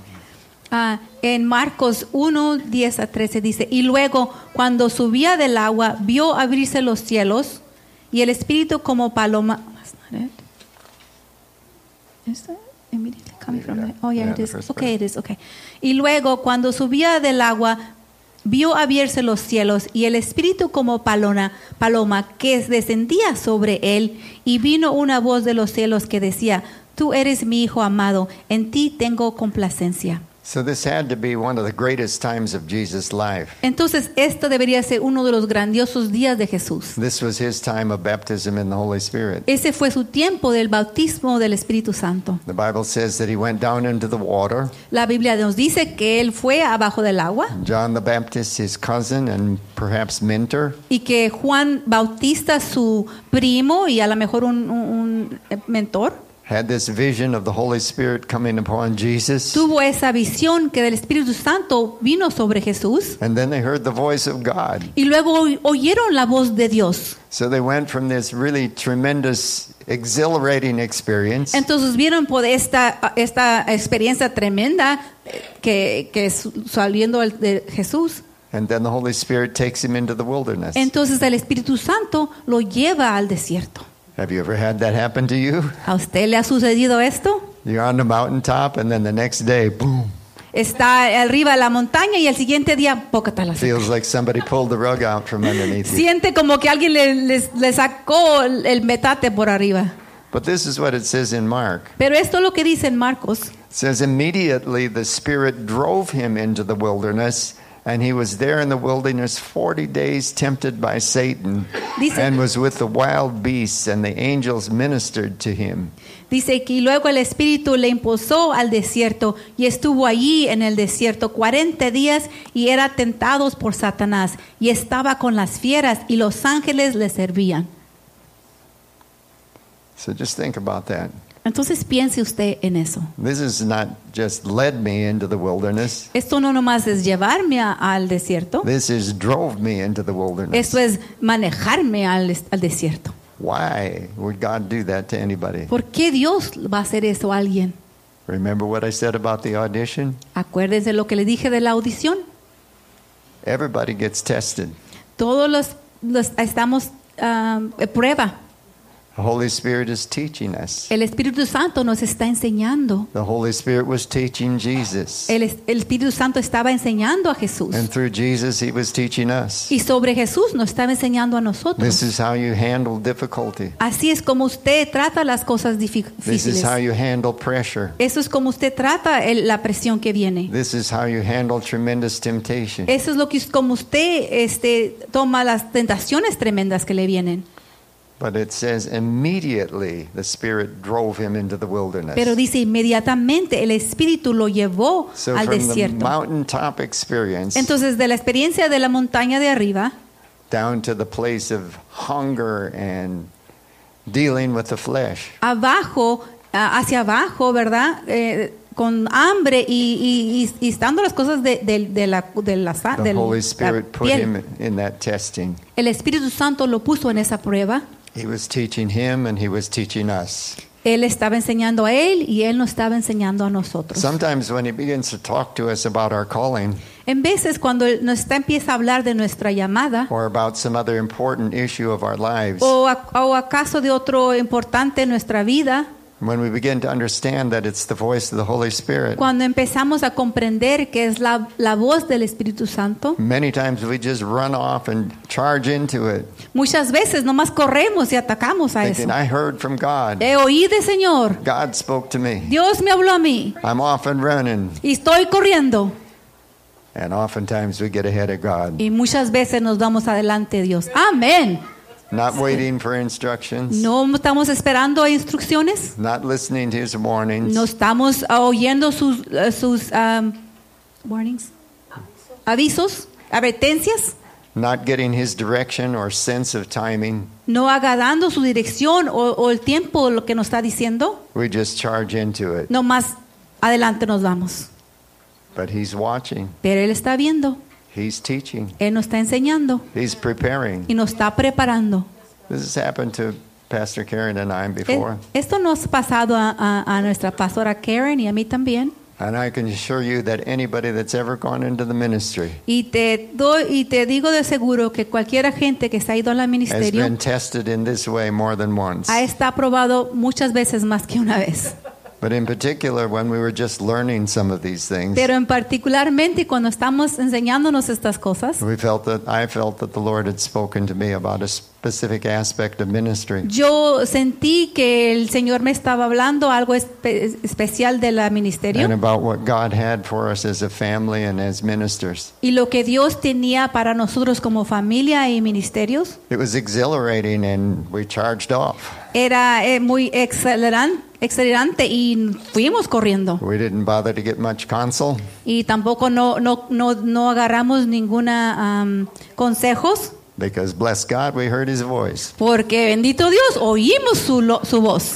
En Marcos 1:10-13 dice, y luego cuando subía del agua vio abrirse los cielos y el Espíritu como paloma. Y luego cuando subía del agua vio abrirse los cielos y el Espíritu como paloma que descendía sobre él, y vino una voz de los cielos que decía, Tú eres mi Hijo amado, en ti tengo complacencia. So this had to be one of the greatest times of Jesus' life. Entonces esto debería ser uno de los grandiosos días de Jesús. This was his time of baptism in the Holy Spirit. Ese fue su tiempo del bautismo del Espíritu Santo. The Bible says that he went down into the water. La Biblia nos dice que él fue abajo del agua John the Baptist, his cousin and perhaps mentor, y que Juan Bautista, su primo y a lo mejor un mentor, had this vision of the Holy Spirit coming upon Jesus. tuvo esa visión que del Espíritu Santo vino sobre Jesús, And then they heard the voice of God. y luego oyeron la voz de Dios. So they went from this really tremendous, exhilarating experience Entonces vieron por esta experiencia tremenda que saliendo de Jesús, And then the Holy Spirit takes him into the wilderness. Entonces el Espíritu Santo lo lleva al desierto. Have you ever had that happen to you? ¿A usted le ha sucedido esto? You're on the mountaintop and then the next day, boom, Está arriba de la montaña y el siguiente día, pócata la feels like somebody pulled the rug out from underneath you. siente como que alguien le sacó el metate por arriba. But this is what it says in Mark. Pero esto es lo que dice en Marcos. It says, immediately the Spirit drove him into the wilderness, and he was there in the wilderness 40 days tempted by Satan, Dice- and was with the wild beasts, and the angels ministered to him. Dice que luego el Espíritu le impulsó al desierto y estuvo allí en el desierto 40 días y era tentado por Satanás y estaba con las fieras y los ángeles le servían. So just think about that. Entonces piense usted en eso. This is not just led me into the wilderness. Esto no nomás es llevarme al desierto, This is drove me into the wilderness. esto es manejarme al desierto. Why would God do that to anybody? ¿Por qué Dios va a hacer eso a alguien? Remember what I said about the audition? Acuérdese lo que le dije de la audición. Everybody gets tested. Todos los estamos prueba. The Holy Spirit is teaching us. El Espíritu Santo nos está enseñando. The Holy Spirit was teaching Jesus. El Espíritu Santo estaba enseñando a Jesús. And through Jesus, he was teaching us. Y sobre Jesús nos estaba enseñando a This nosotros. is how you handle difficulty. Así es como usted trata las cosas This is difíciles. how you handle pressure. Eso es como usted trata la presión que viene. This is how you handle tremendous temptation. Eso es como usted toma las tentaciones tremendas que le vienen. But it says immediately the Spirit drove him into the wilderness. Pero dice inmediatamente el Espíritu lo llevó So al from the desierto. mountaintop experience Entonces de la experiencia de la montaña de arriba down to the place of hunger and dealing with the flesh. abajo, hacia abajo, ¿verdad? Con hambre y estando las cosas de la The Holy Spirit put piel. him in that testing. El Espíritu Santo lo puso en esa prueba. He was teaching him and he was teaching us. Él estaba enseñando a él y él nos estaba enseñando a nosotros. Sometimes when he begins to talk to us about our calling En veces cuando él empieza a hablar de nuestra llamada or about some other important issue of our lives, o acaso de otro importante en nuestra vida, when we begin to understand that it's the voice of the Holy Spirit, cuando empezamos a comprender que es la voz del Espíritu Santo, many times we just run off and charge into it, muchas veces nomás corremos y atacamos a thinking, eso. I heard from God. He oído, Señor. God spoke to me. Dios me habló a mí I'm off and running. y estoy corriendo. And oftentimes we get ahead of God, Y muchas veces nos vamos adelante de Dios. Amén. not waiting for instructions, No estamos esperando instrucciones. not listening to his warnings, No estamos oyendo sus warnings, avisos, advertencias. not getting his direction or sense of timing. No agarrando su dirección o el tiempo, lo que nos está diciendo. We just charge into it. No más adelante nos vamos. But he's watching. Pero Él está viendo. He's teaching. Él nos está enseñando He's preparing. y nos está preparando. This has happened to Pastor Karen and I before. Esto nos ha pasado a nuestra pastora Karen y a mí también. And I can assure you that anybody that's ever gone into the ministry Y te digo de seguro que cualquier gente que se ha ido al has ministerio been tested in this way more than once. está probado muchas veces más que una vez. But in particular, when we were just learning some of these things, Pero en particularmente cuando estamos enseñándonos estas cosas, I felt that the Lord had spoken to me about a specific aspect of ministry. yo sentí que el Señor me estaba hablando algo especial del And ministerio about what God had for us as a family and as ministers. y lo que Dios tenía para nosotros como familia y ministerios. It was exhilarating and we charged off. Era muy excelerante y fuimos corriendo. We didn't bother to get much counsel. Y tampoco no agarramos ninguna consejos, Because bless God, we heard his voice. porque bendito Dios, oímos su voz.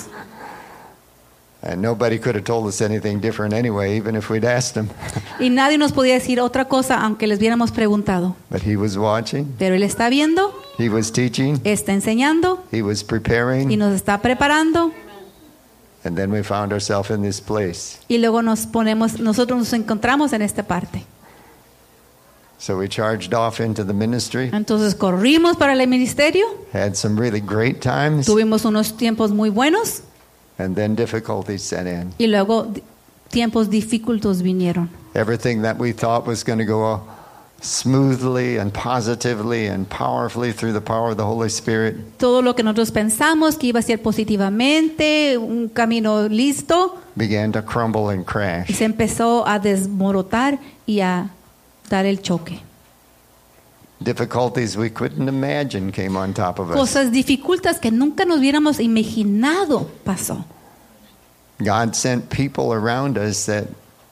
And nobody could have told us anything different anyway, even if we'd asked him. Y nadie nos podía decir otra cosa aunque les hubiéramos preguntado. But he was watching, Pero Él está viendo, he was teaching, está enseñando he was y preparing, nos está preparando. and then we found ourselves in this place. Y luego nosotros nos encontramos en esta parte. So we charged off into the ministry, Entonces corrimos para el ministerio, had some really great times, tuvimos unos tiempos muy buenos and then difficulties set in. y luego tiempos dificultos vinieron. Everything that we thought was going to go smoothly and positively and powerfully through the power of the Holy Spirit Todo lo que nosotros pensamos que iba a ser positivamente, un camino listo, began to crumble and y crash. se empezó a desmoronar y a dar el choque. Difficulties we couldn't imagine came on top of us. Cosas dificultas que nunca nos hubiéramos imaginado pasó. God sent people around us that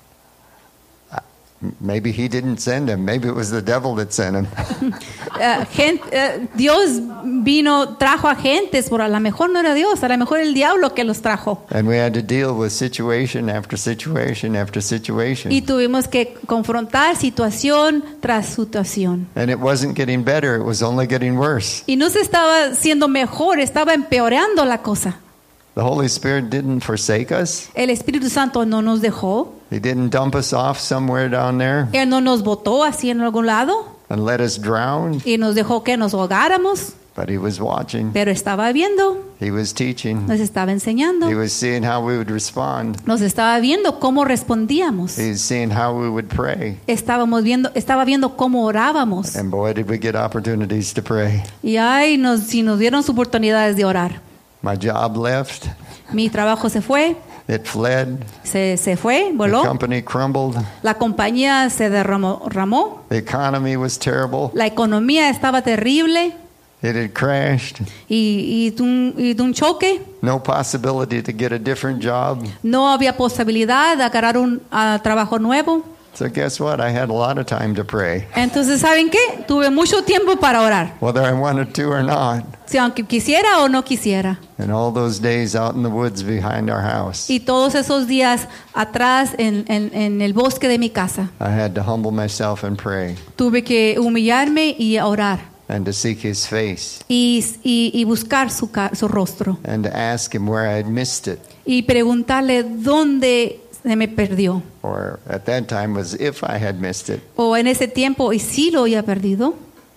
maybe He didn't send them. Maybe it was the devil that sent them. Dios trajo a gentes, por a lo mejor no era Dios, a lo mejor el diablo que los trajo. And we had to deal with situation after situation after situation. Y tuvimos que confrontar situación tras situación. And it wasn't getting better, it was only getting worse. Y no se estaba siendo mejor, estaba empeorando la cosa. The Holy Spirit didn't forsake us. El Espíritu Santo no nos dejó, He didn't dump us off somewhere down there Él no nos botó así en algún lado and let us drown. y nos dejó que nos ahogáramos, But He was watching. pero estaba viendo, He was teaching. nos estaba enseñando, He was seeing how we would respond. nos estaba viendo cómo respondíamos, He was seeing how we would pray. estaba viendo cómo orábamos. And boy, did we get opportunities to pray. Y si nos dieron oportunidades de orar. My job left. Mi trabajo se fue, It fled. se fue, The voló. company crumbled. La compañía se derramó. The economy was terrible. La economía estaba terrible It had crashed. y de un choque. No possibility to get a different job. No había posibilidad de agarrar un trabajo nuevo. So guess what? I had a lot of time to pray, Entonces, ¿saben qué? Tuve mucho tiempo para orar, whether I wanted to or not. si aunque quisiera o no quisiera. And all those days out in the woods behind our house, Y todos esos días atrás en el bosque de mi casa, I had to humble myself and pray tuve que humillarme y orar and to seek His face y buscar su rostro and to ask Him where I had missed it, y preguntarle dónde se me perdió. or at that time was if I had missed it. O en ese tiempo, y sí lo había perdido,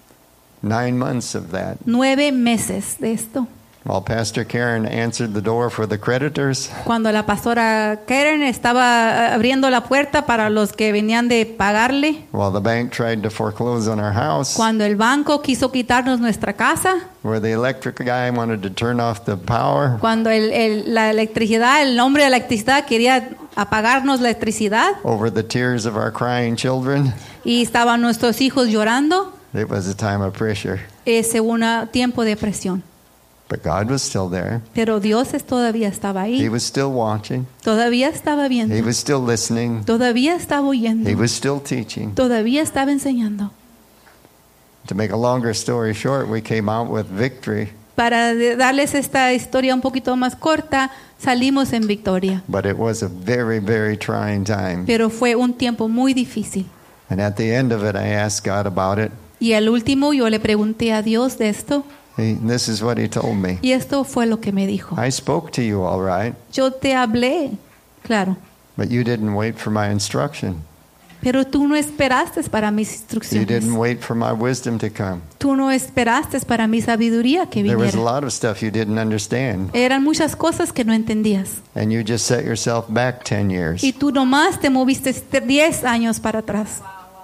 9 months of that. 9 meses de esto. While Pastor Karen answered the door for the creditors, Cuando la pastora Karen estaba abriendo la puerta para los que venían de pagarle, while the bank tried to foreclose on our house, cuando el banco quiso quitarnos nuestra casa, where the electric guy wanted to turn off the power, cuando la electricidad, el hombre de la electricidad quería apagarnos la electricidad over the tears of our crying children, y estaban nuestros hijos llorando, it was a time of pressure. ese un tiempo de presión. But God was still there. Pero Dios todavía estaba He ahí, was still watching. todavía estaba He viendo, was still listening. todavía estaba He oyendo, was still teaching. todavía estaba enseñando. To make a longer story short, we came out with victory, Para darles esta historia un poquito más corta, salimos en victoria. but it was a very, very trying time. Pero fue un tiempo muy difícil. And at the end of it, I asked God about it. Y al último yo le pregunté a Dios de esto, This is what He told me. y esto fue lo que me dijo. I spoke to you all right, Yo te hablé, claro, but you didn't wait for my instruction. pero tú no esperaste para mis You instrucciones. didn't wait for my wisdom to come. Tú no esperaste para mi sabiduría que There was a viniera. lot of stuff you didn't understand, Eran muchas cosas que no entendías. and you just set yourself back 10 years. Y tú nomás te moviste 10 años para atrás.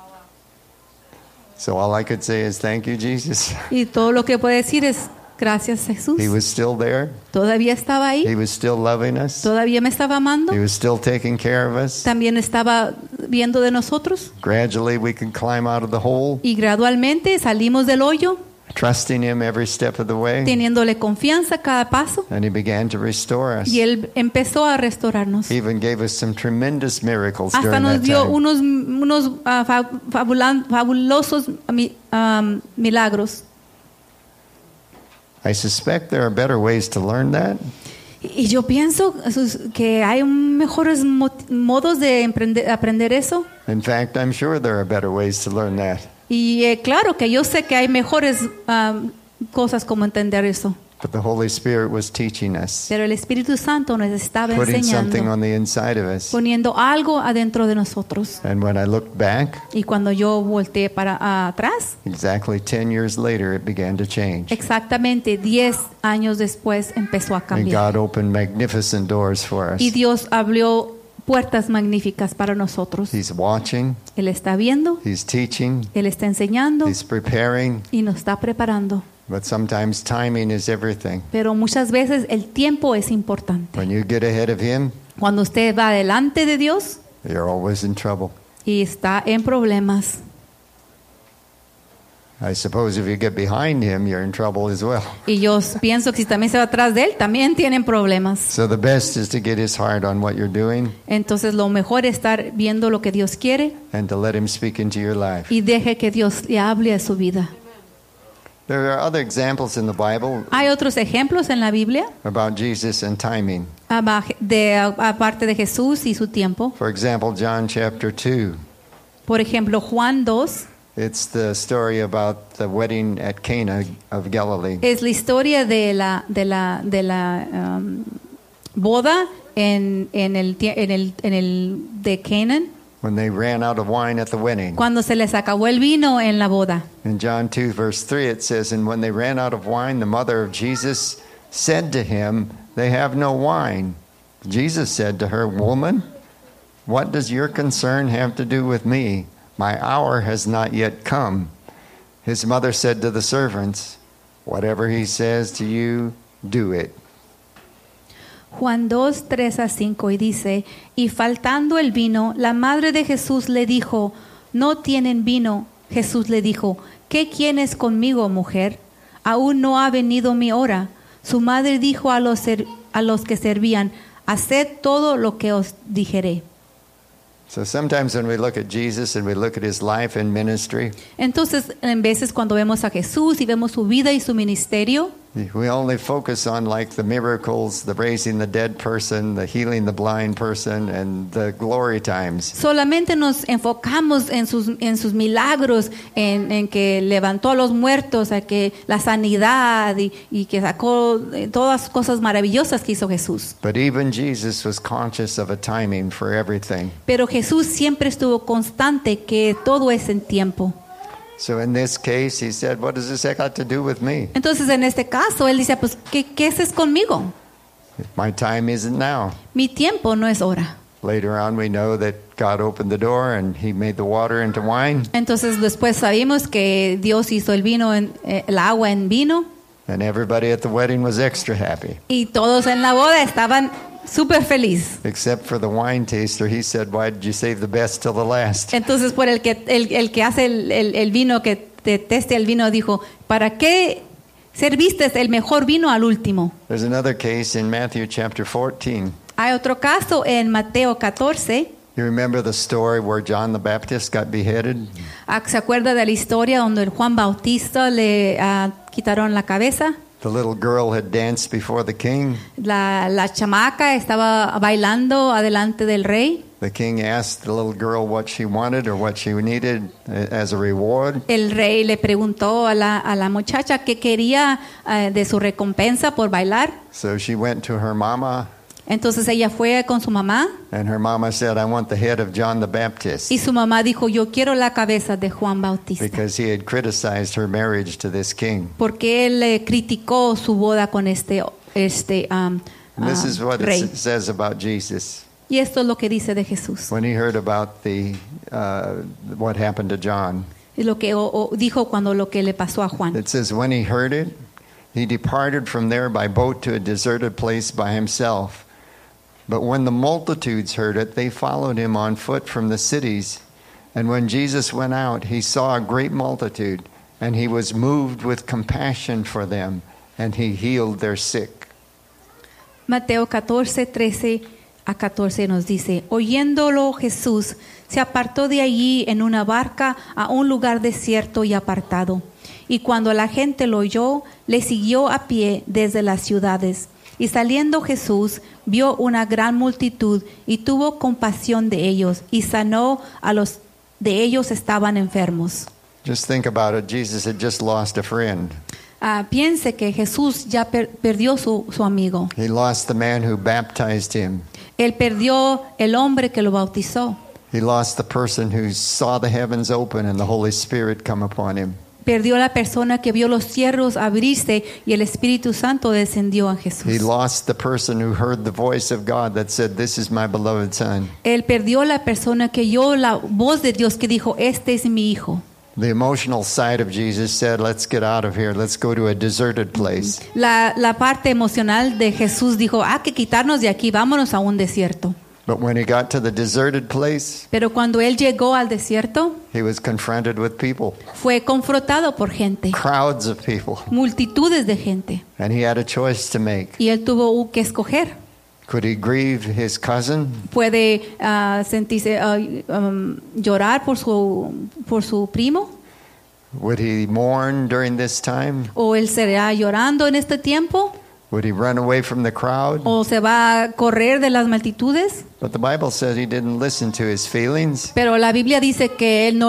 So all I could say is thank you, Jesus. Y todo lo que puedo decir es gracias Jesús. He was still there. Todavía estaba ahí. He was still loving us. Todavía me estaba amando. He was still taking care of us. También estaba viendo de nosotros. Gradually, we could climb out of the hole, Y gradualmente salimos del hoyo, trusting Him every step of the way. teniéndole confianza cada paso. And He began to restore us. Y Él empezó a restaurarnos. He even gave us some tremendous miracles Hasta during nos that dio time. unos fabulosos milagros. I suspect there are better ways to learn that. Y yo pienso que hay mejores modos de aprender eso. In fact, I'm sure there are better ways to learn that. Y claro que yo sé que hay mejores cosas como entender eso. But the Holy Spirit was teaching us, Pero el Espíritu Santo nos estaba putting something enseñando, on the inside of us. poniendo algo adentro de nosotros. And when I looked back, Y cuando yo volteé para atrás, exactly 10 years later, it began to change. exactamente 10 años después empezó a And cambiar. God opened magnificent doors for us. Y Dios abrió puertas magníficas para nosotros. He's watching, Él está viendo, He's teaching, Él está enseñando He's preparing, y nos está preparando. but sometimes timing is everything. Pero muchas veces el tiempo es importante. When you get ahead of Him, Cuando usted va delante de Dios you're always in trouble. y está en problemas. I suppose if you get behind Him, you're in trouble as well. Y yo pienso que si también se va atrás de Él, también tienen problemas. So the best is to get His heart on what you're doing Entonces lo mejor es estar viendo lo que Dios quiere and to let Him speak into your life. y deje que Dios le hable a su vida. There are other examples in the Bible Hay otros ejemplos en la Biblia, about Jesus and timing. aparte de Jesús y su tiempo. For example, John chapter 2. Por ejemplo, Juan 2 It's the story about the wedding at Cana of Galilee. es la historia de la boda en el de Canaan, When they ran out of wine at the wedding. cuando se les acabó el vino en la boda. In John 2, verse 3, it says, And when they ran out of wine, the mother of Jesus said to him, They have no wine. Jesus said to her, Woman, what does your concern have to do with me? My hour has not yet come. His mother said to the servants, Whatever he says to you, do it. Juan 2, 3-5 y dice, y faltando el vino, la madre de Jesús le dijo, no tienen vino. Jesús le dijo, ¿qué quieres conmigo, mujer? Aún no ha venido mi hora. Su madre dijo a los que servían, haced todo lo que os dijere. So sometimes when we look at Jesus and we look at his life and ministry, Entonces, en veces cuando vemos a Jesús y vemos su vida y su ministerio, we only focus on like the miracles, the raising the dead person, the healing the blind person, and the glory times. solamente nos enfocamos en sus milagros, en que levantó a los muertos, a que la sanidad y que sacó todas las cosas maravillosas que hizo Jesús. But even Jesus was conscious of a timing for everything. Pero Jesús siempre estuvo constante que todo es en tiempo. So in this case, he said, what does this got to do with me? Entonces en este caso él dice, pues ¿qué haces conmigo? My time isn't now. Mi tiempo no es hora. Later on, we know that God opened the door and he made the water into wine. Entonces después sabemos que Dios hizo el agua en vino And everybody at the wedding was extra happy. y todos en la boda estaban súper felices. Except for the wine taster. He said, why did you save the best till the last? Entonces por el que hace el vino, que te teste el vino, dijo, ¿para qué serviste el mejor vino al último? There's another case in Matthew chapter 14. Hay otro caso en Mateo 14. You remember the story where John the Baptist got beheaded? ¿Se acuerda de la historia donde el Juan Bautista le quitaron la cabeza? The little girl had danced before the king. La chamaca estaba bailando adelante del rey. The king asked the little girl what she wanted or what she needed as a reward. El rey le preguntó a la muchacha qué quería de su recompensa por bailar. So she went to her mama, Entonces ella fue con su mamá and her mama said, I want the head of John the Baptist, y su mamá dijo, yo quiero la cabeza de Juan Bautista. because he had criticized her marriage to this king. Porque él criticó su boda con este And this is what rey. it says about Jesus. Y esto es lo que dice de Jesús. When he heard about what happened to John, Y lo que dijo cuando lo que le pasó a Juan. it says, when he heard it, he departed from there by boat to a deserted place by himself. But when the multitudes heard it, they followed him on foot from the cities. And when Jesus went out, he saw a great multitude, and he was moved with compassion for them, and he healed their sick. Mateo 14, 13-14 nos dice, oyéndolo Jesús se apartó de allí en una barca a un lugar desierto y apartado. Y cuando la gente lo oyó, le siguió a pie desde las ciudades. Y saliendo Jesús vio una gran multitud y tuvo compasión de ellos y sanó a los de ellos estaban enfermos. Just think about it. Jesus had just lost a friend. piense que Jesús ya perdió su amigo. He lost the man who baptized him. Él perdió el hombre que lo bautizó. He lost the person who saw the heavens open and the Holy Spirit come upon him. Perdió la persona que vio los cielos abrirse y el Espíritu Santo descendió a Jesús. He lost the person who heard the voice of God that said, "This is my beloved son." Él perdió la persona que oyó la voz de Dios que dijo, este es mi hijo. The emotional side of Jesus said, "Let's get out of here. Let's go to a deserted place." La parte emocional de Jesús dijo, que quitarnos de aquí, vámonos a un desierto. But when he got to the deserted place, Pero cuando él llegó al desierto, he was confronted with people, fue confrontado por gente, crowds of people, multitudes de gente. and he had a choice to make. Y él tuvo que escoger. Could he grieve his cousin? Puede sentirse, llorar por su primo, Would he mourn during this time? o él será llorando en este tiempo, Would he run away from the crowd? o se va a correr de las multitudes. But the Bible says he didn't listen to his feelings. Pero la Biblia dice que él no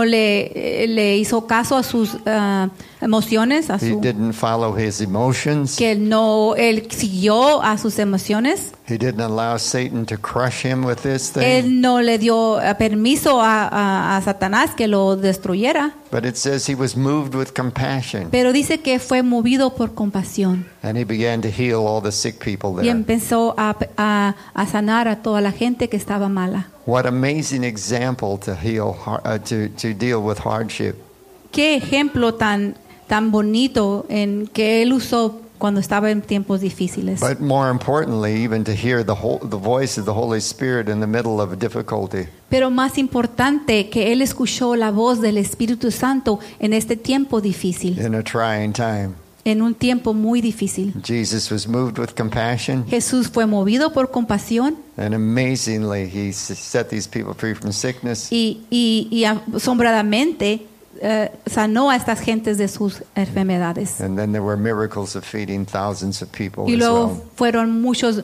le hizo caso a sus emociones, He didn't follow his emotions. que él siguió a sus emociones. He didn't allow Satan to crush him with this thing. Él no le dio permiso a Satanás que lo destruyera. But it says he was moved with compassion. Pero dice que fue movido por compasión And he began to heal all the sick people y there. empezó a sanar a toda la gente que estaba mala. What amazing example to heal, to deal with hardship. Qué ejemplo tan bonito en que él usó cuando estaba en tiempos difíciles. But more importantly, even to hear the voice of the Holy Spirit in the middle of difficulty. Pero más importante que él escuchó la voz del Espíritu Santo en este tiempo difícil, In a trying time. en un tiempo muy difícil. Jesus was moved with compassion, Jesús fue movido por compasión and amazingly, he set these people free from sickness. y asombradamente sanó a estas gentes de sus enfermedades. And then there were miracles of feeding thousands of people Y as luego well. fueron muchos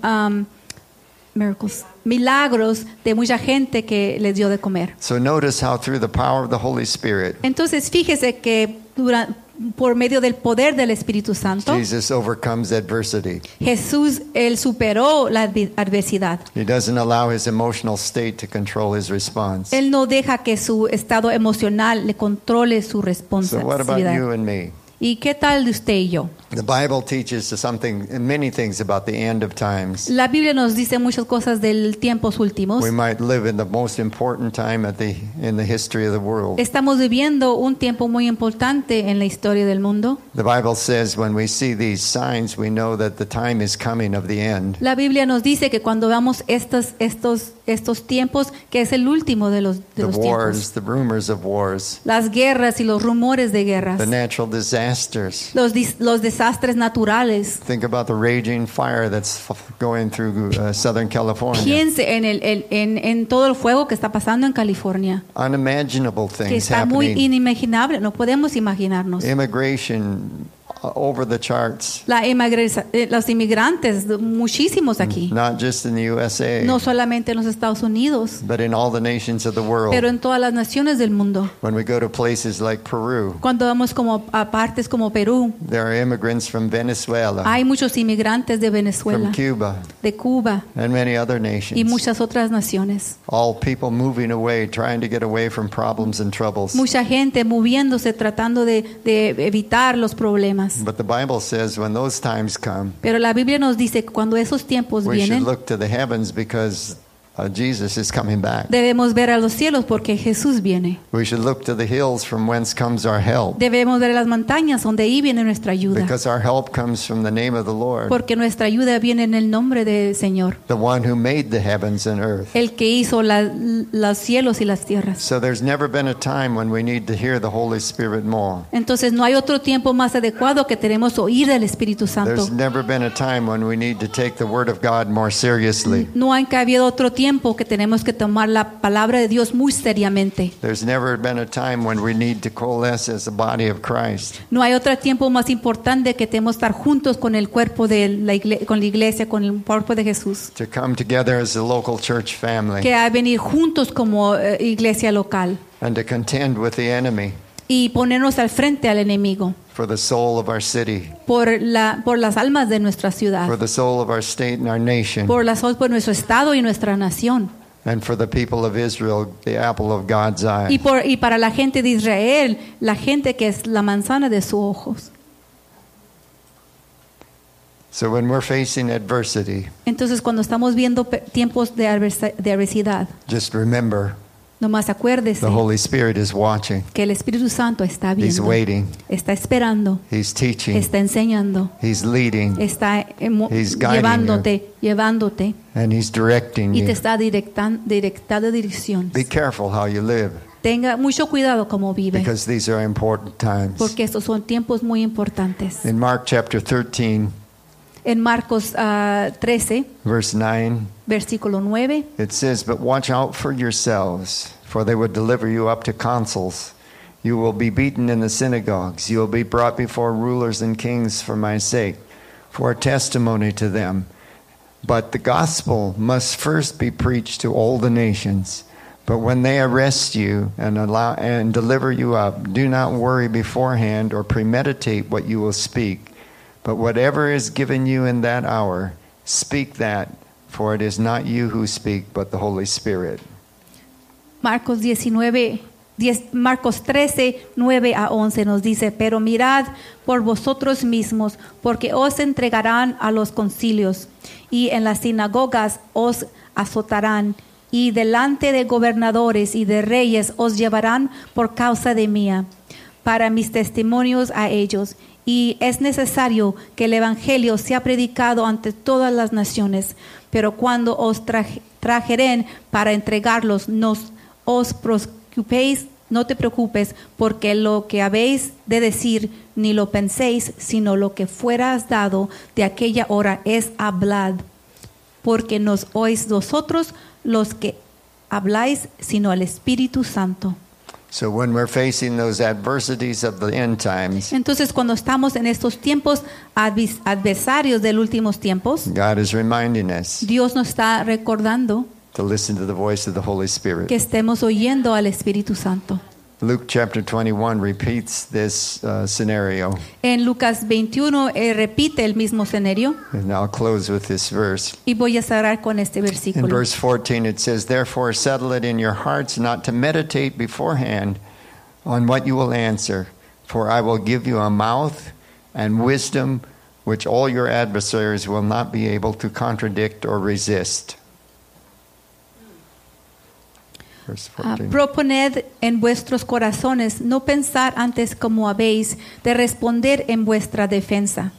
milagros de mucha gente que les dio de comer. So notice how through the power of the Holy Spirit, Entonces fíjese que por medio del poder del Espíritu Santo, Jesus overcomes adversity. Jesús, él superó la adversidad. He doesn't allow his emotional state to control his response. Él no deja que su estado emocional le controle su So what about you responsabilidad. and me? ¿Y qué tal de usted y yo? The Bible teaches us many things about the end of times. La Biblia nos dice muchas cosas del tiempos últimos. We might live in the most important time in the history of the world. Estamos viviendo un tiempo muy importante en la historia del mundo. The Bible says when we see these signs, we know that the time is coming of the end. La Biblia nos dice que cuando veamos estos tiempos, que es el último de los The tiempos. wars, the rumors of wars, Las guerras y los rumores de guerras. the natural disasters. Los desastres naturales. Think about the raging fire that's going through Southern California. Piense en todo el fuego que está pasando en California, Unimaginable que things está muy happening. inimaginable, no podemos imaginarnos. Immigration over the charts, Los inmigrantes, muchísimos aquí, not just in the USA, no solamente en los Estados Unidos, but in all the nations of the world. pero en todas las naciones del mundo. When we go to places like Peru, Cuando vamos a partes como Perú, there are immigrants from Venezuela, hay muchos inmigrantes de Venezuela, from Cuba, de Cuba and many other y nations. muchas otras naciones. All people moving away, trying to get away from problems and troubles. Mucha gente moviéndose, tratando de evitar los problemas. But the Bible says when those times come, Pero la Biblia nos dice que cuando esos tiempos we should vienen, look to the heavens because Jesus is coming back. debemos ver a los cielos porque Jesús viene. We should look to the hills from whence comes our help, Debemos ver a las montañas donde ahí viene nuestra ayuda. because our help comes from the name of the Lord, Porque nuestra ayuda viene en el nombre del Señor, the one who made the heavens and earth. el que hizo los cielos y las tierras. So there's never been a time when we need to hear the Holy Spirit more. Entonces no hay otro tiempo más adecuado que tenemos oír del Espíritu Santo. There's never been a time when we need to take the Word of God more seriously. No ha habido otro tiempo que tenemos que tomar la palabra de Dios muy seriamente. There's never been a time when we need to coalesce as a body of Christ. No hay otro tiempo más importante que tenemos que estar juntos con el cuerpo de con la iglesia, con el cuerpo de Jesús, To come together as a local church family que a venir juntos como iglesia local and to contend with the enemy. y ponernos al frente al enemigo. for the soul of our city, por las almas de nuestra ciudad, for the soul of our state and our nation, por nuestro estado y nuestra nación, and for the people of Israel, the apple of God's eye. y para la gente de Israel, la gente que es la manzana de sus ojos. So when we're facing adversity, Entonces, cuando estamos viendo tiempos de adversidad, just remember nomás acuérdese the Holy Spirit is watching. que el Espíritu Santo está He's viendo, waiting. está esperando, He's teaching. está enseñando, He's leading. está He's guiding llevándote And He's directing y te you. está directando dirección. Be careful how you live, Tenga mucho cuidado cómo vive, because these are important times. porque estos son tiempos muy importantes. In Mark chapter 13, En Marcos 13, verse 9, versículo 9, it says, "But watch out for yourselves, for they will deliver you up to consuls. You will be beaten in the synagogues. You will be brought before rulers and kings for my sake, for a testimony to them. But the gospel must first be preached to all the nations. But when they arrest you and deliver you up, do not worry beforehand or premeditate what you will speak. But whatever is given you in that hour, speak that, for it is not you who speak, but the Holy Spirit." Marcos 13, 9 a 11 nos dice: pero mirad por vosotros mismos, porque os entregarán a los concilios, y en las sinagogas os azotarán, y delante de gobernadores y de reyes os llevarán por causa de mía, para mis testimonios a ellos. Y es necesario que el evangelio sea predicado ante todas las naciones. Pero cuando os trajeren para entregarlos, no os preocupéis, no te preocupes, porque lo que habéis de decir ni lo penséis, sino lo que fueras dado de aquella hora es hablad, porque no oís vosotros los que habláis, sino el Espíritu Santo. So when we're facing those adversities of the end times, Entonces, cuando estamos en estos tiempos adversarios de los últimos tiempos, God is reminding us Dios nos está recordando to listen to the voice of the Holy Spirit. que estemos oyendo al Espíritu Santo. Luke chapter 21 repeats this scenario. En Lucas 21 repite el mismo escenario, And I'll close with this verse. y voy a cerrar con este In versículo. verse 14 it says, "Therefore settle it in your hearts not to meditate beforehand on what you will answer, for I will give you a mouth and wisdom which all your adversaries will not be able to contradict or resist." Verse 14. Proponed en vuestros corazones no pensar antes como habéis de responder en vuestra defensa.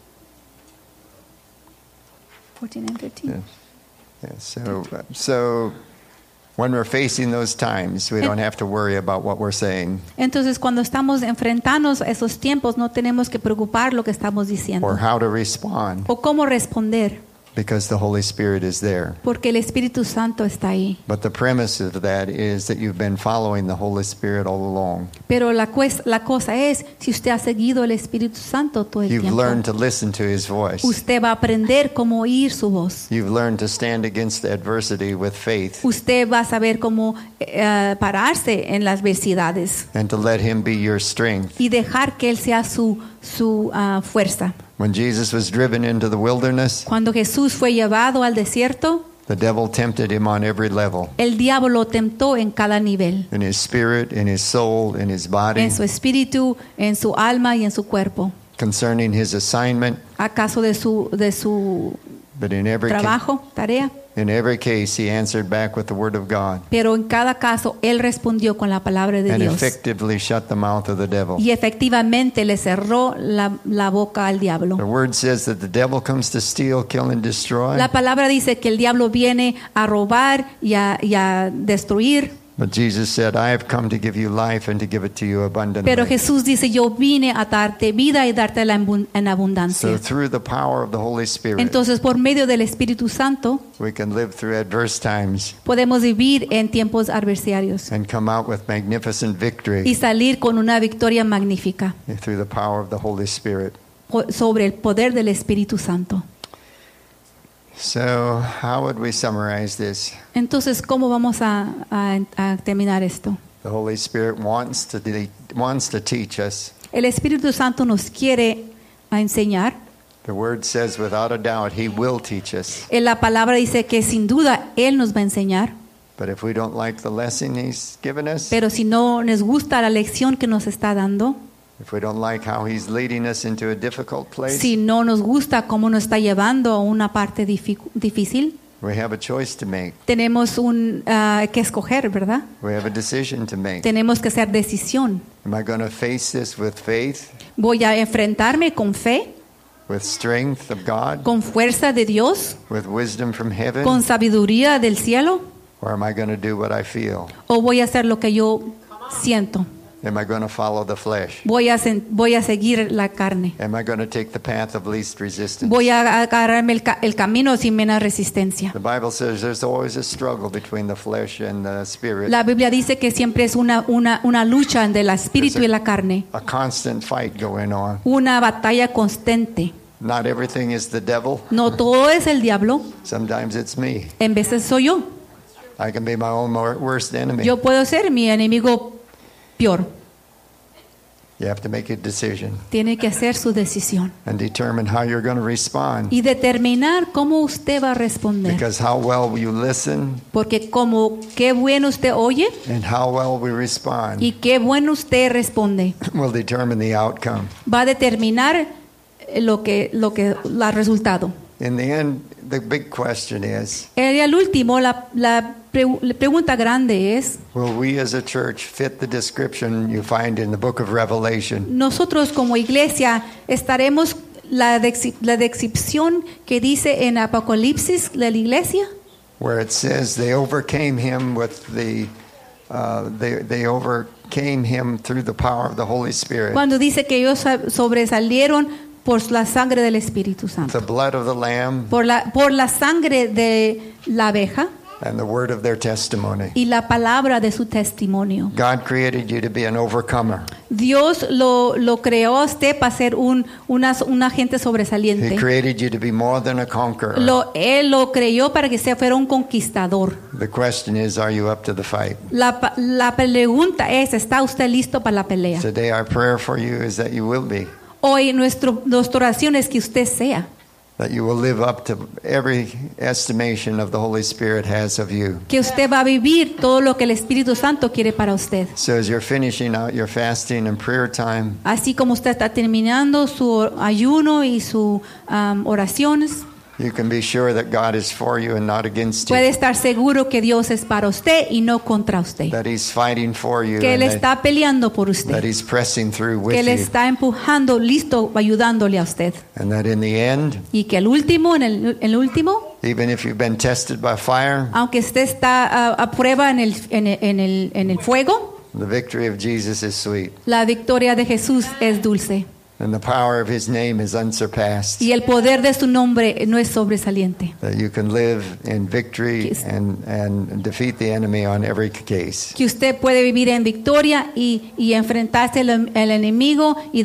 14 and 15. Yeah, so when we're facing those times, we don't have to worry about what we're saying Entonces, cuando estamos enfrentándonos a esos tiempos, no tenemos que preocupar lo que estamos diciendo or how to respond, o cómo responder, because the Holy Spirit is there. porque el Espíritu Santo está ahí. But the premise of that is that you've been following the Holy Spirit all along. Pero la cosa es, si usted ha seguido el Espíritu Santo todo el You've tiempo, learned to listen to His voice. usted va a aprender cómo oír su voz. You've learned to stand against adversity with faith Usted va a saber cómo pararse en las adversidades and to let Him be your strength. y dejar que Él sea su fuerza. When Jesus was driven into the wilderness, Cuando Jesús fue llevado al desierto, the devil tempted Him on every level, el diablo lo tentó en cada nivel, in His spirit, in His soul, in His body, en su espíritu, en su alma y en su cuerpo, concerning His assignment. acaso de su But in every trabajo, tarea. case, He answered back with the Word of God Pero en cada caso, Él respondió con la palabra de and Dios. effectively shut the mouth of the devil. Y efectivamente le cerró la boca al diablo. The Word says that the devil comes to steal, kill, and destroy. La palabra dice que el diablo viene a robar y a destruir. But Jesus said, "I have come to give you life and to give it to you abundantly." Pero Jesús dice, yo vine a darte vida y dártela en abundancia. So through the power of the Holy Spirit, Entonces, por medio del Espíritu Santo, we can live through adverse times podemos vivir en tiempos adversarios and come out with magnificent y victory salir con una victoria magnífica through the power of the Holy Spirit. sobre el poder del Espíritu Santo. So how would we summarize this? Entonces, ¿cómo vamos a terminar esto? The Holy Spirit wants to teach us. El Espíritu Santo nos quiere enseñar. The word says without a doubt he will teach us. La palabra dice que sin duda Él nos va a enseñar. But if we don't like the lesson he's given us, Pero si no nos gusta la lección que nos está dando, if we don't like how he's leading us into a difficult place, si no nos gusta cómo nos está llevando a una parte difícil, we have a choice to make. tenemos que escoger, ¿verdad? We have a decision to make. Tenemos que hacer decisión. Am I going to face this with faith, Voy a enfrentarme con fe, with strength of God, con fuerza de Dios, with wisdom from heaven, con sabiduría del cielo, or am I going to do what I feel? o voy a hacer lo que yo siento. Am I going to follow the flesh? Voy a seguir la carne. Am I going to take the path of least resistance? Voy a agarrarme el camino sin menos resistencia. The Bible says there's always a struggle between the flesh and the spirit. La Biblia dice que siempre es una lucha entre el espíritu y la carne, A constant fight going on. una batalla constante. Not everything is the devil. No todo es el diablo, Sometimes it's me. en veces soy yo. I can be my own worst enemy. Yo puedo ser mi enemigo peor. You have to make a decision Tiene que hacer su decisión and determine how you're going to respond. y determinar cómo usted va a responder. Because how well you listen Porque como qué bueno usted oye and how well we respond y qué bueno usted responde, will determine the outcome. va a determinar el resultado. In the end, the big question is, Y al último, la pregunta grande es, will we as a church fit the description you find in the book of Revelation? nosotros como iglesia estaremos la descripción que dice en Apocalipsis de la iglesia, Where it says they overcame him with they overcame him through the power of the Holy Spirit, cuando dice que ellos sobresalieron por la sangre del Espíritu Santo, the blood of the Lamb, por la sangre de la abeja and the word of their testimony. y la palabra de su testimonio. God created you to be an overcomer. Dios lo creó a usted para ser un agente He sobresaliente. created you to be more than a conqueror. Él lo creó para que fuera un conquistador. The question is, are you up to the fight? La pregunta es, ¿está usted listo para la pelea? Today our prayer for you is that you will be, Hoy nuestra oración es que usted sea, that you will live up to every estimation of the Holy Spirit has of you. que usted va a vivir todo lo que el Espíritu Santo quiere para usted. So as you're finishing out your fasting and prayer time, Así como usted está terminando su ayuno y sus oraciones, you can be sure that God is for you and not against puede you. estar seguro que Dios es para usted y no contra usted. That He's fighting for you Que Él and está peleando por that usted. He's pressing through with Que Él you. está empujando, listo, ayudándole a usted. And that in the end, Y que el último, en el último, even if you've been tested by fire, aunque usted está a prueba en el fuego, the victory of Jesus is sweet. la victoria de Jesús es dulce. And the power of His name is unsurpassed. Y el poder de su nombre no es sobresaliente. That you can live in victory and defeat the enemy on every case. Que usted puede vivir en victoria y enfrentarse al enemigo y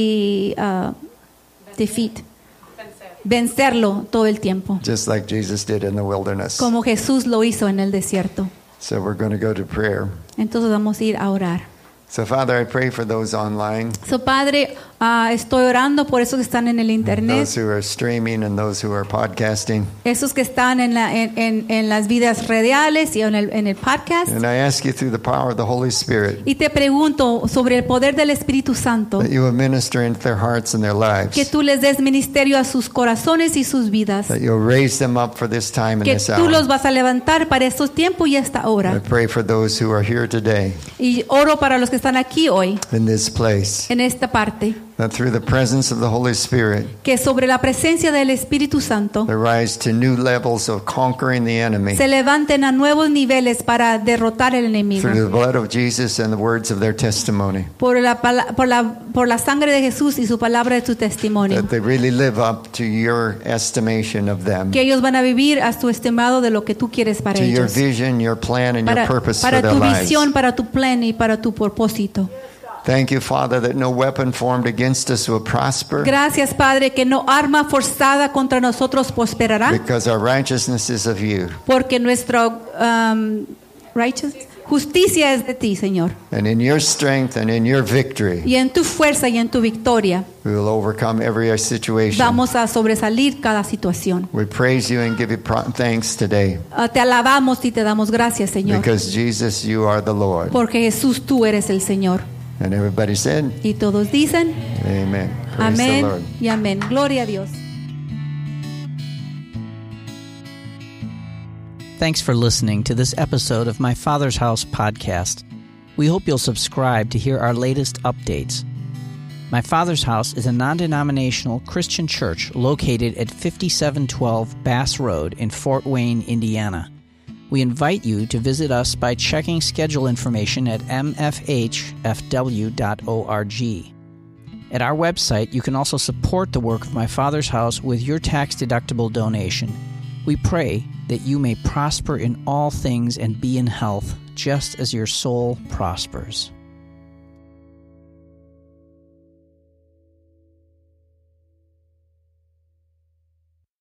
vencerlo todo el tiempo. Just like Jesus did in the wilderness. Como Jesús lo hizo en el desierto. So we're going to go to prayer. Entonces vamos a ir a orar. So Father, I pray for those online, So, Padre, estoy orando por esos que están en el internet, those who are streaming and those who are podcasting. esos que están en las vidas reales y en el podcast. And I ask you through the power of the Holy Spirit Y te pregunto sobre el poder del Espíritu Santo, that you will minister into their hearts and their lives. que tú les des ministerio a sus corazones y sus vidas, That you'll raise them up for this time and que this tú los hour. vas a levantar para estos tiempos y esta I hora. pray for those who are here today Y oro para los que están aquí hoy, in this place. en esta parte, That through the presence of the Holy Spirit, que sobre la presencia del Espíritu Santo they rise to new levels of conquering the enemy se levanten a nuevos niveles para derrotar el enemigo. through the blood of Jesus and the words of their testimony. Por la sangre de Jesús y su palabra de su testimonio. That they really live up to your estimation of them, Que ellos van a vivir a su estimado de lo que tú quieres para to your ellos. vision, your plan, and your purpose for Para their tu lives. visión, para tu plan y para tu propósito. Thank you, Father, that no weapon formed against us will prosper, Gracias, Padre, que no arma forzada contra nosotros prosperará, because our righteousness is of you. porque nuestro Justicia es de ti, Señor. And in your strength and in your victory, Y en tu fuerza y en tu victoria we will overcome every situation. vamos a sobresalir cada situación. We praise you and give you thanks today Te alabamos y te damos gracias, Señor. because Jesus, you are the Lord. Porque Jesús, tú eres el Señor. And everybody said, Y todos dicen, Amen. Praise the Lord. amén y amén. Gloria a Dios. Thanks for listening to this episode of My Father's House podcast. We hope you'll subscribe to hear our latest updates. My Father's House is a non-denominational Christian church located at 5712 Bass Road in Fort Wayne, Indiana. We invite you to visit us by checking schedule information at mfhfw.org. At our website, you can also support the work of My Father's House with your tax-deductible donation. We pray that you may prosper in all things and be in health, just as your soul prospers.